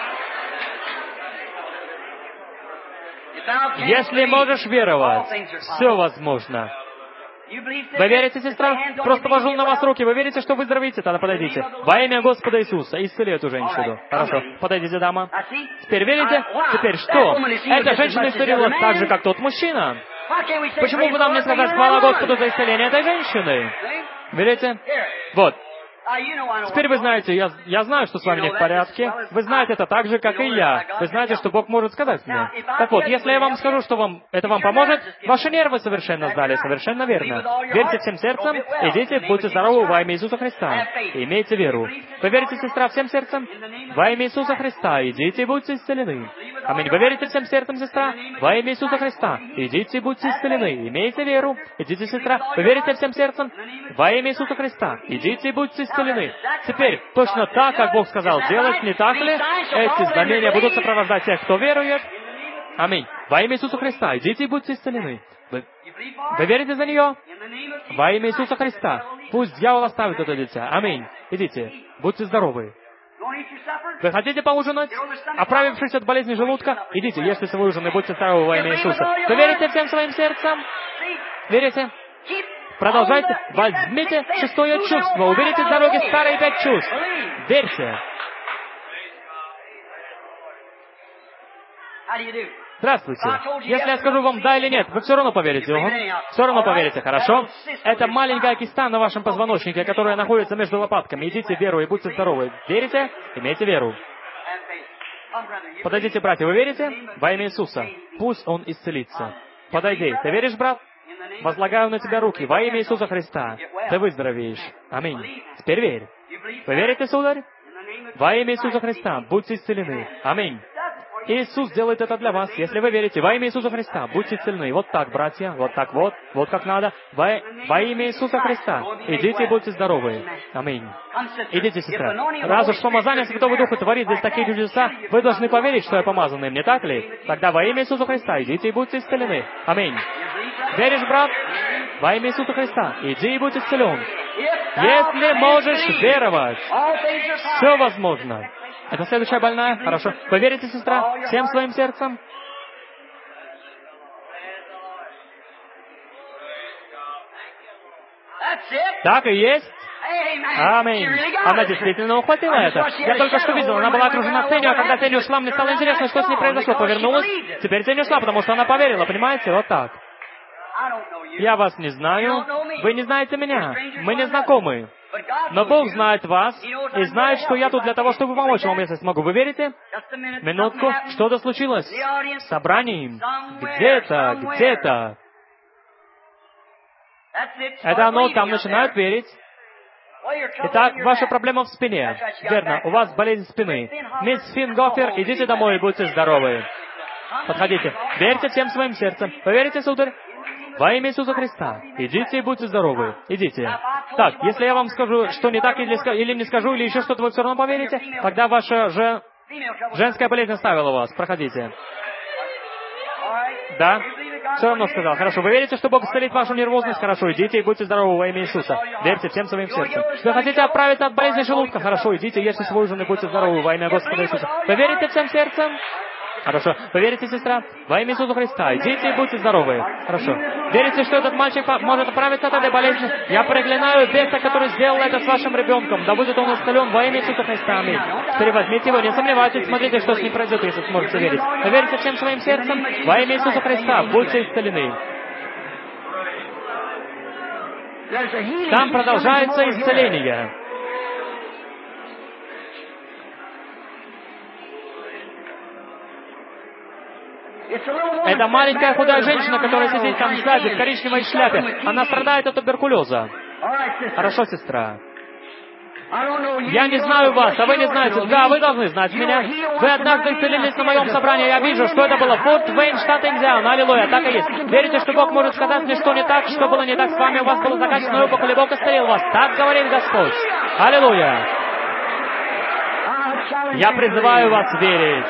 Если можешь веровать, все возможно. Вы верите, сестра? Просто положил на вас руки. Вы верите, что выздоровеете? Тогда подойдите. Во имя Господа Иисуса исцели эту женщину. Хорошо. Подойдите, дама. Теперь верите? Теперь что? Эта женщина исцелилась так же, как тот мужчина. Почему бы нам не сказать хвала Господу за исцеление этой женщины? Верите? Вот. Теперь вы знаете, я знаю, что с вами не в порядке. Вы знаете это так же, как и я. Вы знаете, что Бог может сказать мне. Так вот, если я вам скажу, что это вам поможет, ваши нервы совершенно сдали, совершенно верно. Верьте всем сердцем, идите, будьте здоровы во имя Иисуса Христа. И имейте веру. Вы верите, сестра, всем сердцем? Во имя Иисуса Христа, идите и будьте исцелены. Аминь. Вы верите всем сердцем, сестра? Во имя Иисуса Христа, идите и будьте исцелены. Имейте веру. Идите, сестра. Вы верите всем сердцем? Во имя Иисуса Христа, идите и будьте исцелены. Теперь, точно так, как Бог сказал делать, не так ли? Эти знамения будут сопровождать тех, кто верует. Аминь. Во имя Иисуса Христа, идите и будьте исцелены. Вы верите за нее? Во имя Иисуса Христа. Пусть дьявол оставит это дитя. Аминь. Идите. Будьте здоровы. Вы хотите поужинать? Оправившись от болезни желудка, идите, ешьте свой ужин и будьте здоровы во имя Иисуса. Вы верите всем своим сердцем? Верите? Продолжайте. Возьмите шестое чувство. Уберите с дороги старые 5 чувств. Верьте. Здравствуйте. Если я скажу вам да или нет, вы все равно поверите. Все равно поверите, хорошо? Это маленькая киста на вашем позвоночнике, которая находится между лопатками. Идите в веру и будьте здоровы. Верите? Имейте веру. Подойдите, братья, вы верите? Во имя Иисуса. Пусть Он исцелится. Подойди. Ты веришь, брат? возлагаю на тебя руки во имя Иисуса Христа. Ты выздоровеешь. Аминь. Теперь верь. Вы верите, сударь? Во имя Иисуса Христа будьте исцелены. Аминь. Иисус делает это для вас, если вы верите. Во имя Иисуса Христа будьте исцелены. Вот так, братья, вот так вот как надо. Во имя Иисуса Христа идите и будьте здоровы. Аминь. Идите, сестра. Раз уж помазание Святого Духа творит здесь такие чудеса, вы должны поверить, что я помазанный, не так ли? Тогда во имя Иисуса Христа идите и будьте исцелены. Аминь. Веришь, брат? Во имя Иисуса Христа иди и будь исцелен. Если можешь веровать, все возможно. Это следующая больная? Хорошо. Вы верите, сестра? Всем своим сердцем? Так и есть. Аминь. Она действительно ухватила это. Я только что видел, она была окружена тенью, а когда тень ушла, мне стало интересно, что с ней произошло. Повернулась, теперь тень ушла, потому что она поверила, понимаете? Вот так. Я вас не знаю, вы не знаете меня, мы не знакомы. Но Бог знает вас и знает, что я тут для того, чтобы помочь вам, если смогу. Вы верите? Минутку. Что-то случилось в собрании. Где-то. Это оно, там начинают верить. Итак, ваша проблема в спине. Верно, у вас болезнь спины. Мисс Фингофер, идите домой и будьте здоровы. Подходите. Верьте всем своим сердцем. Вы верите, сударь? Во имя Иисуса Христа. Идите и будьте здоровы. Идите. Так, если я вам скажу, что не так, или не скажу, или еще что-то, вы все равно поверите, тогда ваша женская болезнь оставила вас. Проходите. Да? Все равно сказал. Хорошо. Вы верите, что Бог исцелит вашу нервозность? Хорошо. Идите и будьте здоровы во имя Иисуса. Верьте всем своим сердцем. Вы хотите оправиться от болезни желудка? Хорошо. Идите, ешьте свой ужин и будьте здоровы во имя Господа Иисуса. Вы верите всем сердцем? Хорошо. Вы верите, сестра? Во имя Иисуса Христа. Идите и будьте здоровы. Хорошо. Верите, что этот мальчик может оправиться от этой болезни? Я проклинаю беса, который сделал это с вашим ребенком. Да будет он исцелен во имя Иисуса Христа. Аминь. Теперь возьмите его, не сомневайтесь, смотрите, что с ним произойдет, если сможете верить. Вы верите всем своим сердцем? Во имя Иисуса Христа. Будьте исцелены. Там продолжается исцеление. Это маленькая худая женщина, которая сидит там сзади в коричневой шляпе. Она страдает от туберкулеза. Хорошо, сестра. Я не знаю вас, а вы не знаете. Да, вы должны знать меня. Вы однажды исцелились на моем собрании. Я вижу, что это было. Форт Уэйн, штат Индиана. Аллилуйя, так и есть. Верите, что Бог может сказать мне, что не так, что было не так с вами? У вас была закачанная опухоль, и Бог исцелил вас. Так говорит Господь. Аллилуйя. Я призываю вас верить.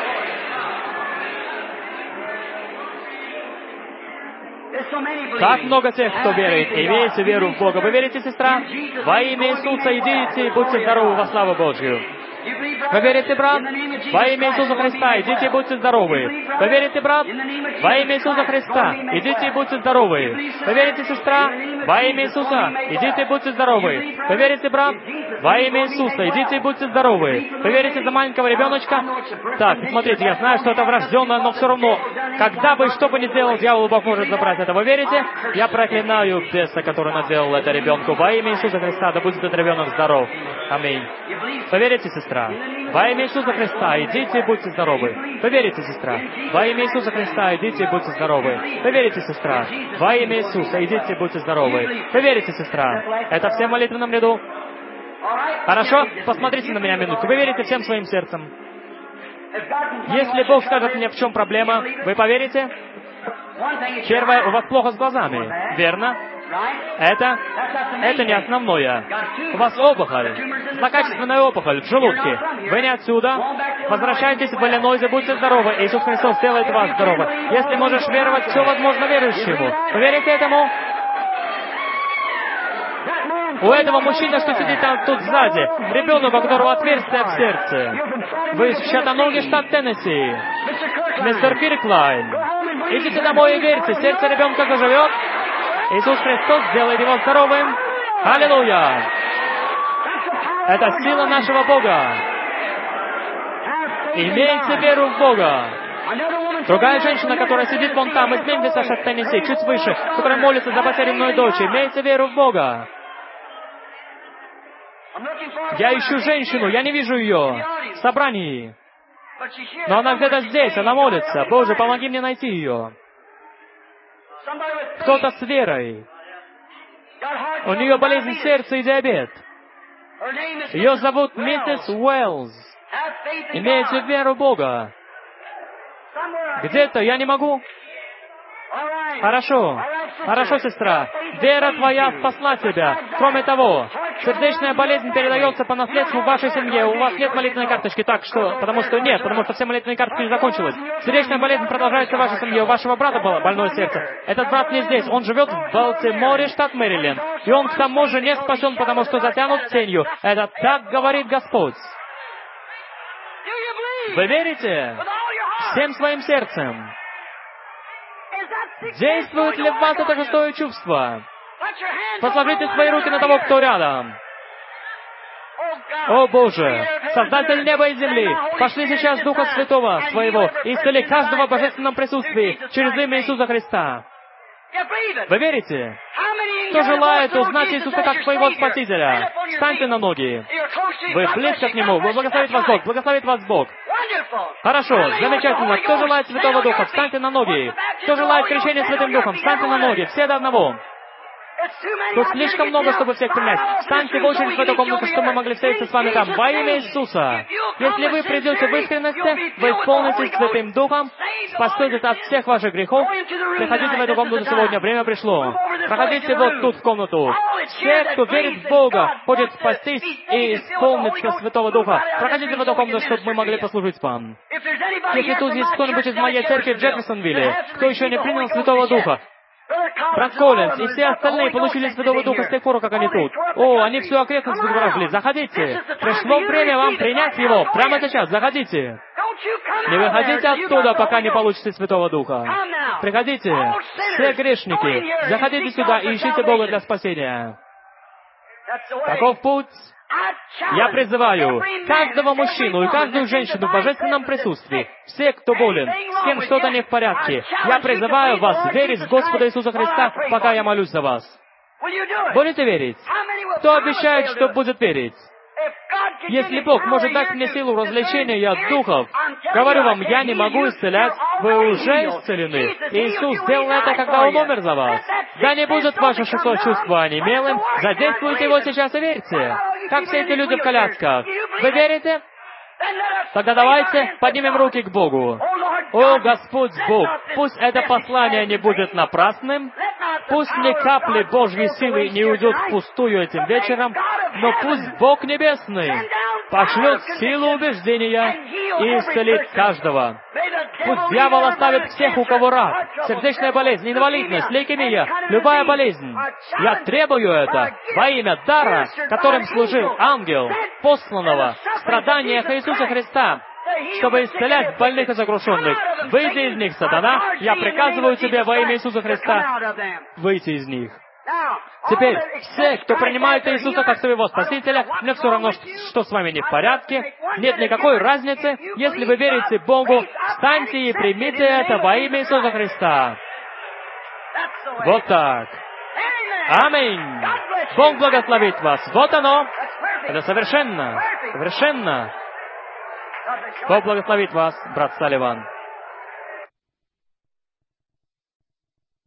Так много тех, кто верит. Имейте веру в Бога. Вы верите, сестра? Во имя Иисуса идите и будьте здоровы во славу Божью. Вы верите, брат? Во имя Иисуса Христа идите и будьте здоровы. Вы верите, брат? Во имя Иисуса Христа идите и будьте здоровы. Вы верите, сестра? Во имя Иисуса идите и будьте здоровы. Вы верите, брат? Во имя Иисуса идите и будьте здоровы. Вы верите за маленького ребеночка? Так, смотрите, я знаю, что это врожденное, но все равно, когда бы что бы ни сделал, дьявол, Бог может забрать это. Вы верите? Я проклинаю беса, который наделал это ребенку. Во имя Иисуса Христа, да будет этот ребенок здоров. Аминь. Вы верите, сестра? Во имя Иисуса Христа идите и будьте здоровы. Вы верите, сестра? Во имя Иисуса Христа идите и будьте здоровы. Вы верите, сестра? Во имя Иисуса идите и будьте здоровы. Вы верите, сестра? Это все в молитвенном ряду? Хорошо? Посмотрите на меня минутку. Вы верите всем своим сердцем? Если Бог скажет мне, в чем проблема, вы поверите? Первое, у вас плохо с глазами, верно? Это не основное. У вас опухоль, злокачественная опухоль в желудке. Вы не отсюда. Возвращайтесь в Иллинойс, будьте здоровы. Иисус Христос сделает вас здоровы. Если можешь веровать, все возможно верующему. Вы верите этому? У этого мужчины, что сидит там тут сзади, ребенок, у которого отверстие в сердце. Вы из Чаттануги, штат Теннесси. Мистер Кирклайн, идите домой и верьте, сердце ребенка заживет. Иисус Христос сделает его здоровым. Аллилуйя! Это сила нашего Бога. Имейте веру в Бога. Другая женщина, которая сидит вон там, из Мемфиса, штат Теннесси, чуть выше, которая молится за потерянную дочь, имейте веру в Бога. Я ищу женщину, я не вижу ее в собрании. Но она где-то здесь, она молится. Боже, помоги мне найти ее. Кто-то с верой. У нее болезнь сердца и диабет. Ее зовут миссис Уэллс. Имеете веру в Бога. Где-то я не могу. Хорошо. Хорошо, сестра. Вера твоя спасла тебя. Кроме того, сердечная болезнь передается по наследству в вашей семье. У вас нет молитвенной карточки. Так что? Потому что все молитвенные карточки не закончились. Сердечная болезнь продолжается в вашей семье. У вашего брата было больное сердце. Этот брат не здесь. Он живет в Балтиморе, штат Мэриленд. И он к тому же не спасен, потому что затянут тенью. Это так говорит Господь. Вы верите? Всем своим сердцем. Действует ли в вас это шестое чувство? Посмотрите свои руки на того, кто рядом. О Боже, Создатель неба и земли, пошли сейчас Духа Святого Своего и исцели каждого в божественном присутствии через имя Иисуса Христа. Вы верите? Кто желает узнать Иисуса как своего Спасителя? Встаньте на ноги. Вы близко к Нему. Благословит вас Бог. Благословит вас Бог. Хорошо, замечательно. Кто желает Святого Духа? Встаньте на ноги. Кто желает крещения Святым Духом? Встаньте на ноги. Все до одного. Тут слишком много, чтобы всех принять. Встаньте в очередь в эту комнату, чтобы мы могли встретиться с вами там. Во имя Иисуса. Если вы придете в искренности, вы исполнитесь Святым Духом, спасетесь от всех ваших грехов. Приходите в эту комнату сегодня, время пришло. Проходите вот тут в комнату. Все, кто верит в Бога, хочет спастись и исполниться Святого Духа. Проходите в эту комнату, чтобы мы могли послужить вам. Если тут есть кто-нибудь из моей церкви в Джефферсонвилле, кто еще не принял Святого Духа, брат Коллинз и все остальные получили Святого Духа с тех пор, как они тут. О, они всю окрестность выражали. Заходите. Пришло время вам принять Его. Прямо сейчас. Заходите. Не выходите оттуда, пока не получите Святого Духа. Приходите. Все грешники. Заходите сюда и ищите Бога для спасения. Таков путь. Я призываю каждого мужчину и каждую женщину в божественном присутствии, все, кто болен, с кем что-то не в порядке, я призываю вас верить в Господа Иисуса Христа, пока я молюсь за вас. Будете верить? Кто обещает, что будет верить? Если Бог может дать мне силу развлечения от духов, говорю вам, я не могу исцелять, вы уже исцелены. Иисус сделал это, когда Он умер за вас. Да не будет ваше шестое чувство онемелым, задействуйте его сейчас и верьте. Как все эти люди в колясках. Вы верите? Тогда давайте поднимем руки к Богу. О, Господь Бог, пусть это послание не будет напрасным, пусть ни капли Божьей силы не уйдет впустую этим вечером, но пусть Бог Небесный пошлет силу убеждения и исцелит каждого. Пусть дьявол оставит всех, у кого рак, сердечная болезнь, инвалидность, лейкемия, любая болезнь. Я требую это во имя дара, которым служил ангел, посланного в страданиях Иисуса Христа, чтобы исцелять больных и сокрушенных. Выйди из них, сатана, я приказываю тебе во имя Иисуса Христа выйти из них. Теперь, все, кто принимает Иисуса как своего Спасителя, мне все равно, что с вами не в порядке, нет никакой разницы. Если вы верите Богу, встаньте и примите это во имя Иисуса Христа. Вот так. Аминь. Бог благословит вас. Вот оно. Это совершенно. Бог благословит вас, брат Салливан.